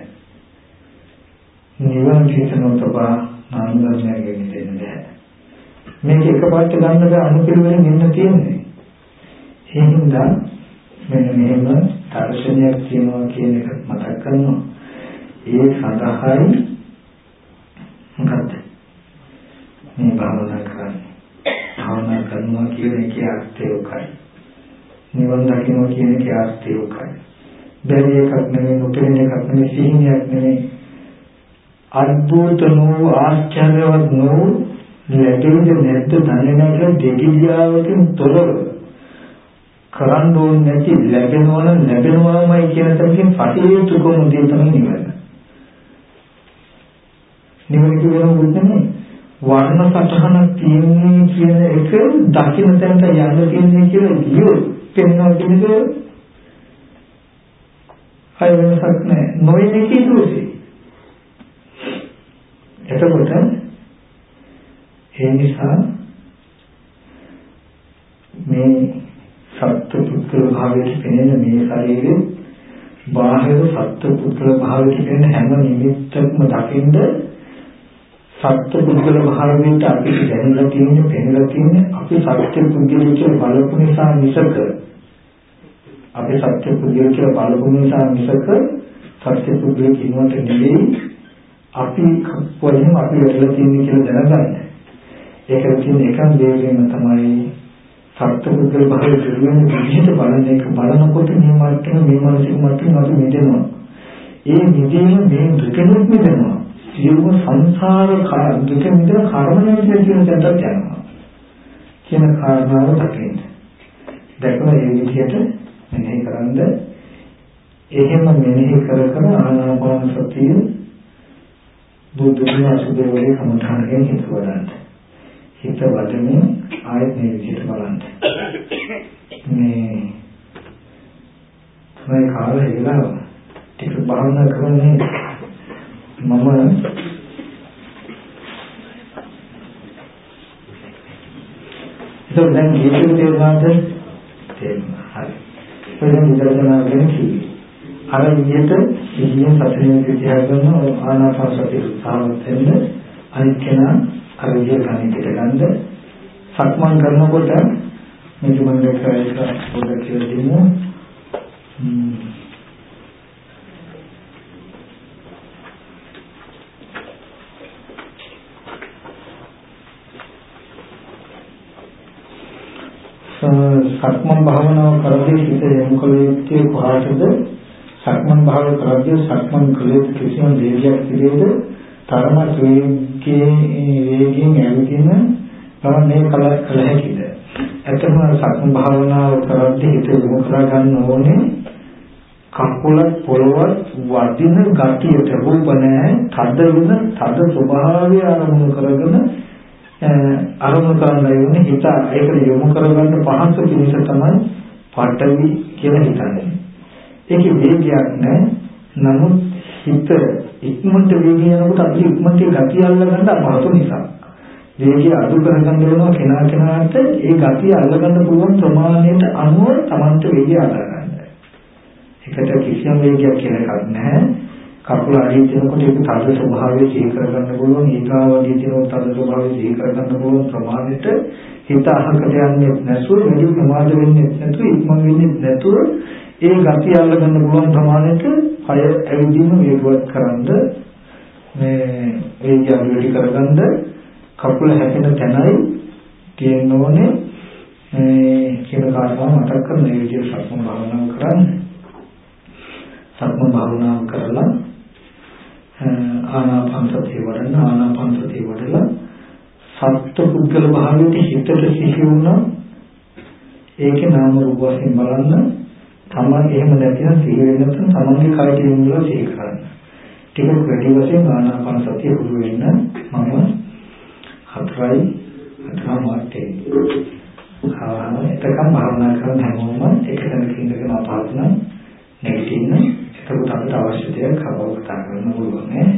නිවන් චේතනෝ තබා නාම ධර්මයෙන් මිදෙන්න බෑ. මේක එකපාරට ගන්න බෑ අනුපිළිවෙලින් ඉන්න තියෙන්නේ. ඒ හින්දා මෙන්න මෙහෙම දර්ශනයක් කියනවා කියන එක මතක් කරනවා. ඒ සඳහායි මොකක්ද මේ භාවනා කරන්නේ? භාවනා කරනවා කියන එකේ අර්ථය උකයි. නිවන් දකින්න කියන එකේ අර්ථය උකයි. බැරි එකක් නෙමෙයි, නොපෙනෙන එකක් නෙමෙයි, සිහිනයක් නෙමෙයි. අද්භූත නෝ ආශ්චර්යවත් නෝ ලැබෙන්නේ නැද්ද දන්නේ නැහැ දෙගිඩියාවකින් තොරව කරන්න ඕනේ නැති ලැබෙනවා නම් ලැබෙනවාමයි කියන තැනකින් පටිච්චසමුප්පාද මුදිය තමයි නිවන. නිවන කියන බුද්ධනේ වර්ණ සටහනක් තියෙන්නේ කියන එක දකින්න තැනට යන්න තියෙන්නේ කියලා ගියොත් පෙන්වන කෙනෙක් අය වෙනසක් නැහැ. නොයන්නේ කීදෝසි. එතකොට ඒ නිසා මේ සත්‍ය පුද්ගල භාවයට පෙනෙන මේ ශරීරේ බාහිර සත්‍ය පුද්ගල භාවයට පෙනෙන හැම නිමිත්තක්ම දකින්ද සත්‍ය පුද්ගල භාවයට අපි දැනලා තියෙන පෙනෙලා තියෙන අපි සත්‍ය පුද්ගල කියලා බලපු නිසා මිසක අපි සත්‍ය පුද්ගල කියලා බලපු නිසා මිසක සත්‍ය පුද්ගල කියනකට නෙවෙයි අපි කොහෙන්ද අපි වෙලා තියෙන්නේ කියලා දැනගන්න. ඒක කියන එකම දෙයකින් තමයි සත්පුද්ගල භාවයේ දිවෙන විදිහට බලන එක බලනකොට මේ මාර්ගයෙන් මේ මානසික මාර්ගයෙන් අපි මිදෙනවා. ඒ මිදීම මේ දුකෙනුත් මිදෙනවා. සියලුම සංසාර දුක මිදෙන කර්ම නිමිති කියන තැනට යනවා. කියන කාරණාව දකින්න. දැකලා මේ විදිහට මෙනෙහි කරන්ද එහෙම මෙනෙහි කර කර ආනාපාන සතිය බුදුන් අසුදේ කමඨානයෙන් හිත වඩන්න. හිත වඩමින් ආයත මේ විදිහට බලන්න. මේ තමයි කාලේ ඉඳලා ටික භාවනා කරන්නේ මම ඒක දැන් ජීවිතේ තේරුම්ගන්නද තේරුණා. හරි. ඒක විදර්ශනා ගැන කිව්වේ. අර විදිහට ඉන්නේ සතියේ විදිහට කරන ආනාපාන සතිය සාමත් වෙන්න අනිත් කෙනා අර විදිහට කණිකට ගන්න සක්මන් කරනකොට මේ තුමන්ගේ කායක පොඩ කියලා දෙමු. සක්මන් භාවනාව කරද්දී හිත යොමු කළ යුත්තේ කොහාටද? සක්මන් භාවනාව කරද්දී සක්මන් කළේ කිසිම දෙයක් පිළිවෙද තරමක් වේගයෙන් වේගයෙන් ඇවිදින ගමන් මේ කල කල හැකිද? ඇත්තම සක්මන් භාවනාව කරද්දී හිත යොමු කර ගන්න ඕනේ කකුල පොළවත් වදින ගතියට රූප නැහැ, තද වෙන තද ස්වභාවය ආරම්භ කරගෙන ආරම්භ කරන්න යන්නේ හිත ඒකට යොමු කරගන්න පහසු පිණිස තමයි පඨවි කියලා හිතන්නේ. ඒකේ වේගයක් නැහැ. නමුත් හිත ඉක්මනට වේගය යනකොට අපි ඉක්මනට ගතිය අල්ලගන්න අපහසු නිසා වේගය අඩු කරගන්න වෙනවා කෙනා කෙනාට ඒ ගතිය අල්ලගන්න පුළුවන් ප්‍රමාණයට අනුව Tamante වේගය අල්ලගන්න. ඒකට කිසියම් වේගයක් කියලා එකක් නැහැ. කකුල අඩිය දෙනකොට ඒක තද ස්වභාවය සිහි කරගන්න පුළුවන්. ඊගාව අඩිය දෙනකොට තද ස්වභාවය සිහි කරගන්න පුළුවන් ප්‍රමාණයට හිත අහකට යන්නේ නැතුව වැඩි ප්‍රමාද වෙන්නේ නැතුව ඉක්මන් වෙන්නේ නැතුව ඒ ගතිය අල්ලගන්න පුළුවන් ප්‍රමාණයට කය ඇවිදීම වේගවත් කරන්ද මේ වේගය වැඩි කරගන්න කකුල හැපෙන තැනයි තියෙන්න ඕනේ මේ කියන කාරණාව මතක් කරගෙන මේ විදිහට සක්මන් භාවනාව කරන්න. සක්මන් භාවනාව කරලා ආනාපාන සතිය වඩන්න ආනාපාන සතිය වඩලා සත්ත්ව පුද්ගල භාවයට හිතට සිහි වුණා ඒකේ නාම රූප වශයෙන් බලන්න තමන් එහෙම නැතිනම් සිහි වෙන්නේ නැත්නම් තමන්ගේ කයට යොමුලා සිහි කරන්න. ටිකක් වැඩි වශයෙන් ආනාපාන සතිය පුරු වෙන්න මම හතරයි හතරම මාර්ගයේ ආවම එකකම් භාවනා කරන හැමෝම එක තැනක ඉඳගෙන අපහසුනම් නැගිටින්න එතකොට අපිට අවශ්‍ය දෙයක් කවව කතා කරන්න පුළුවන් නේ.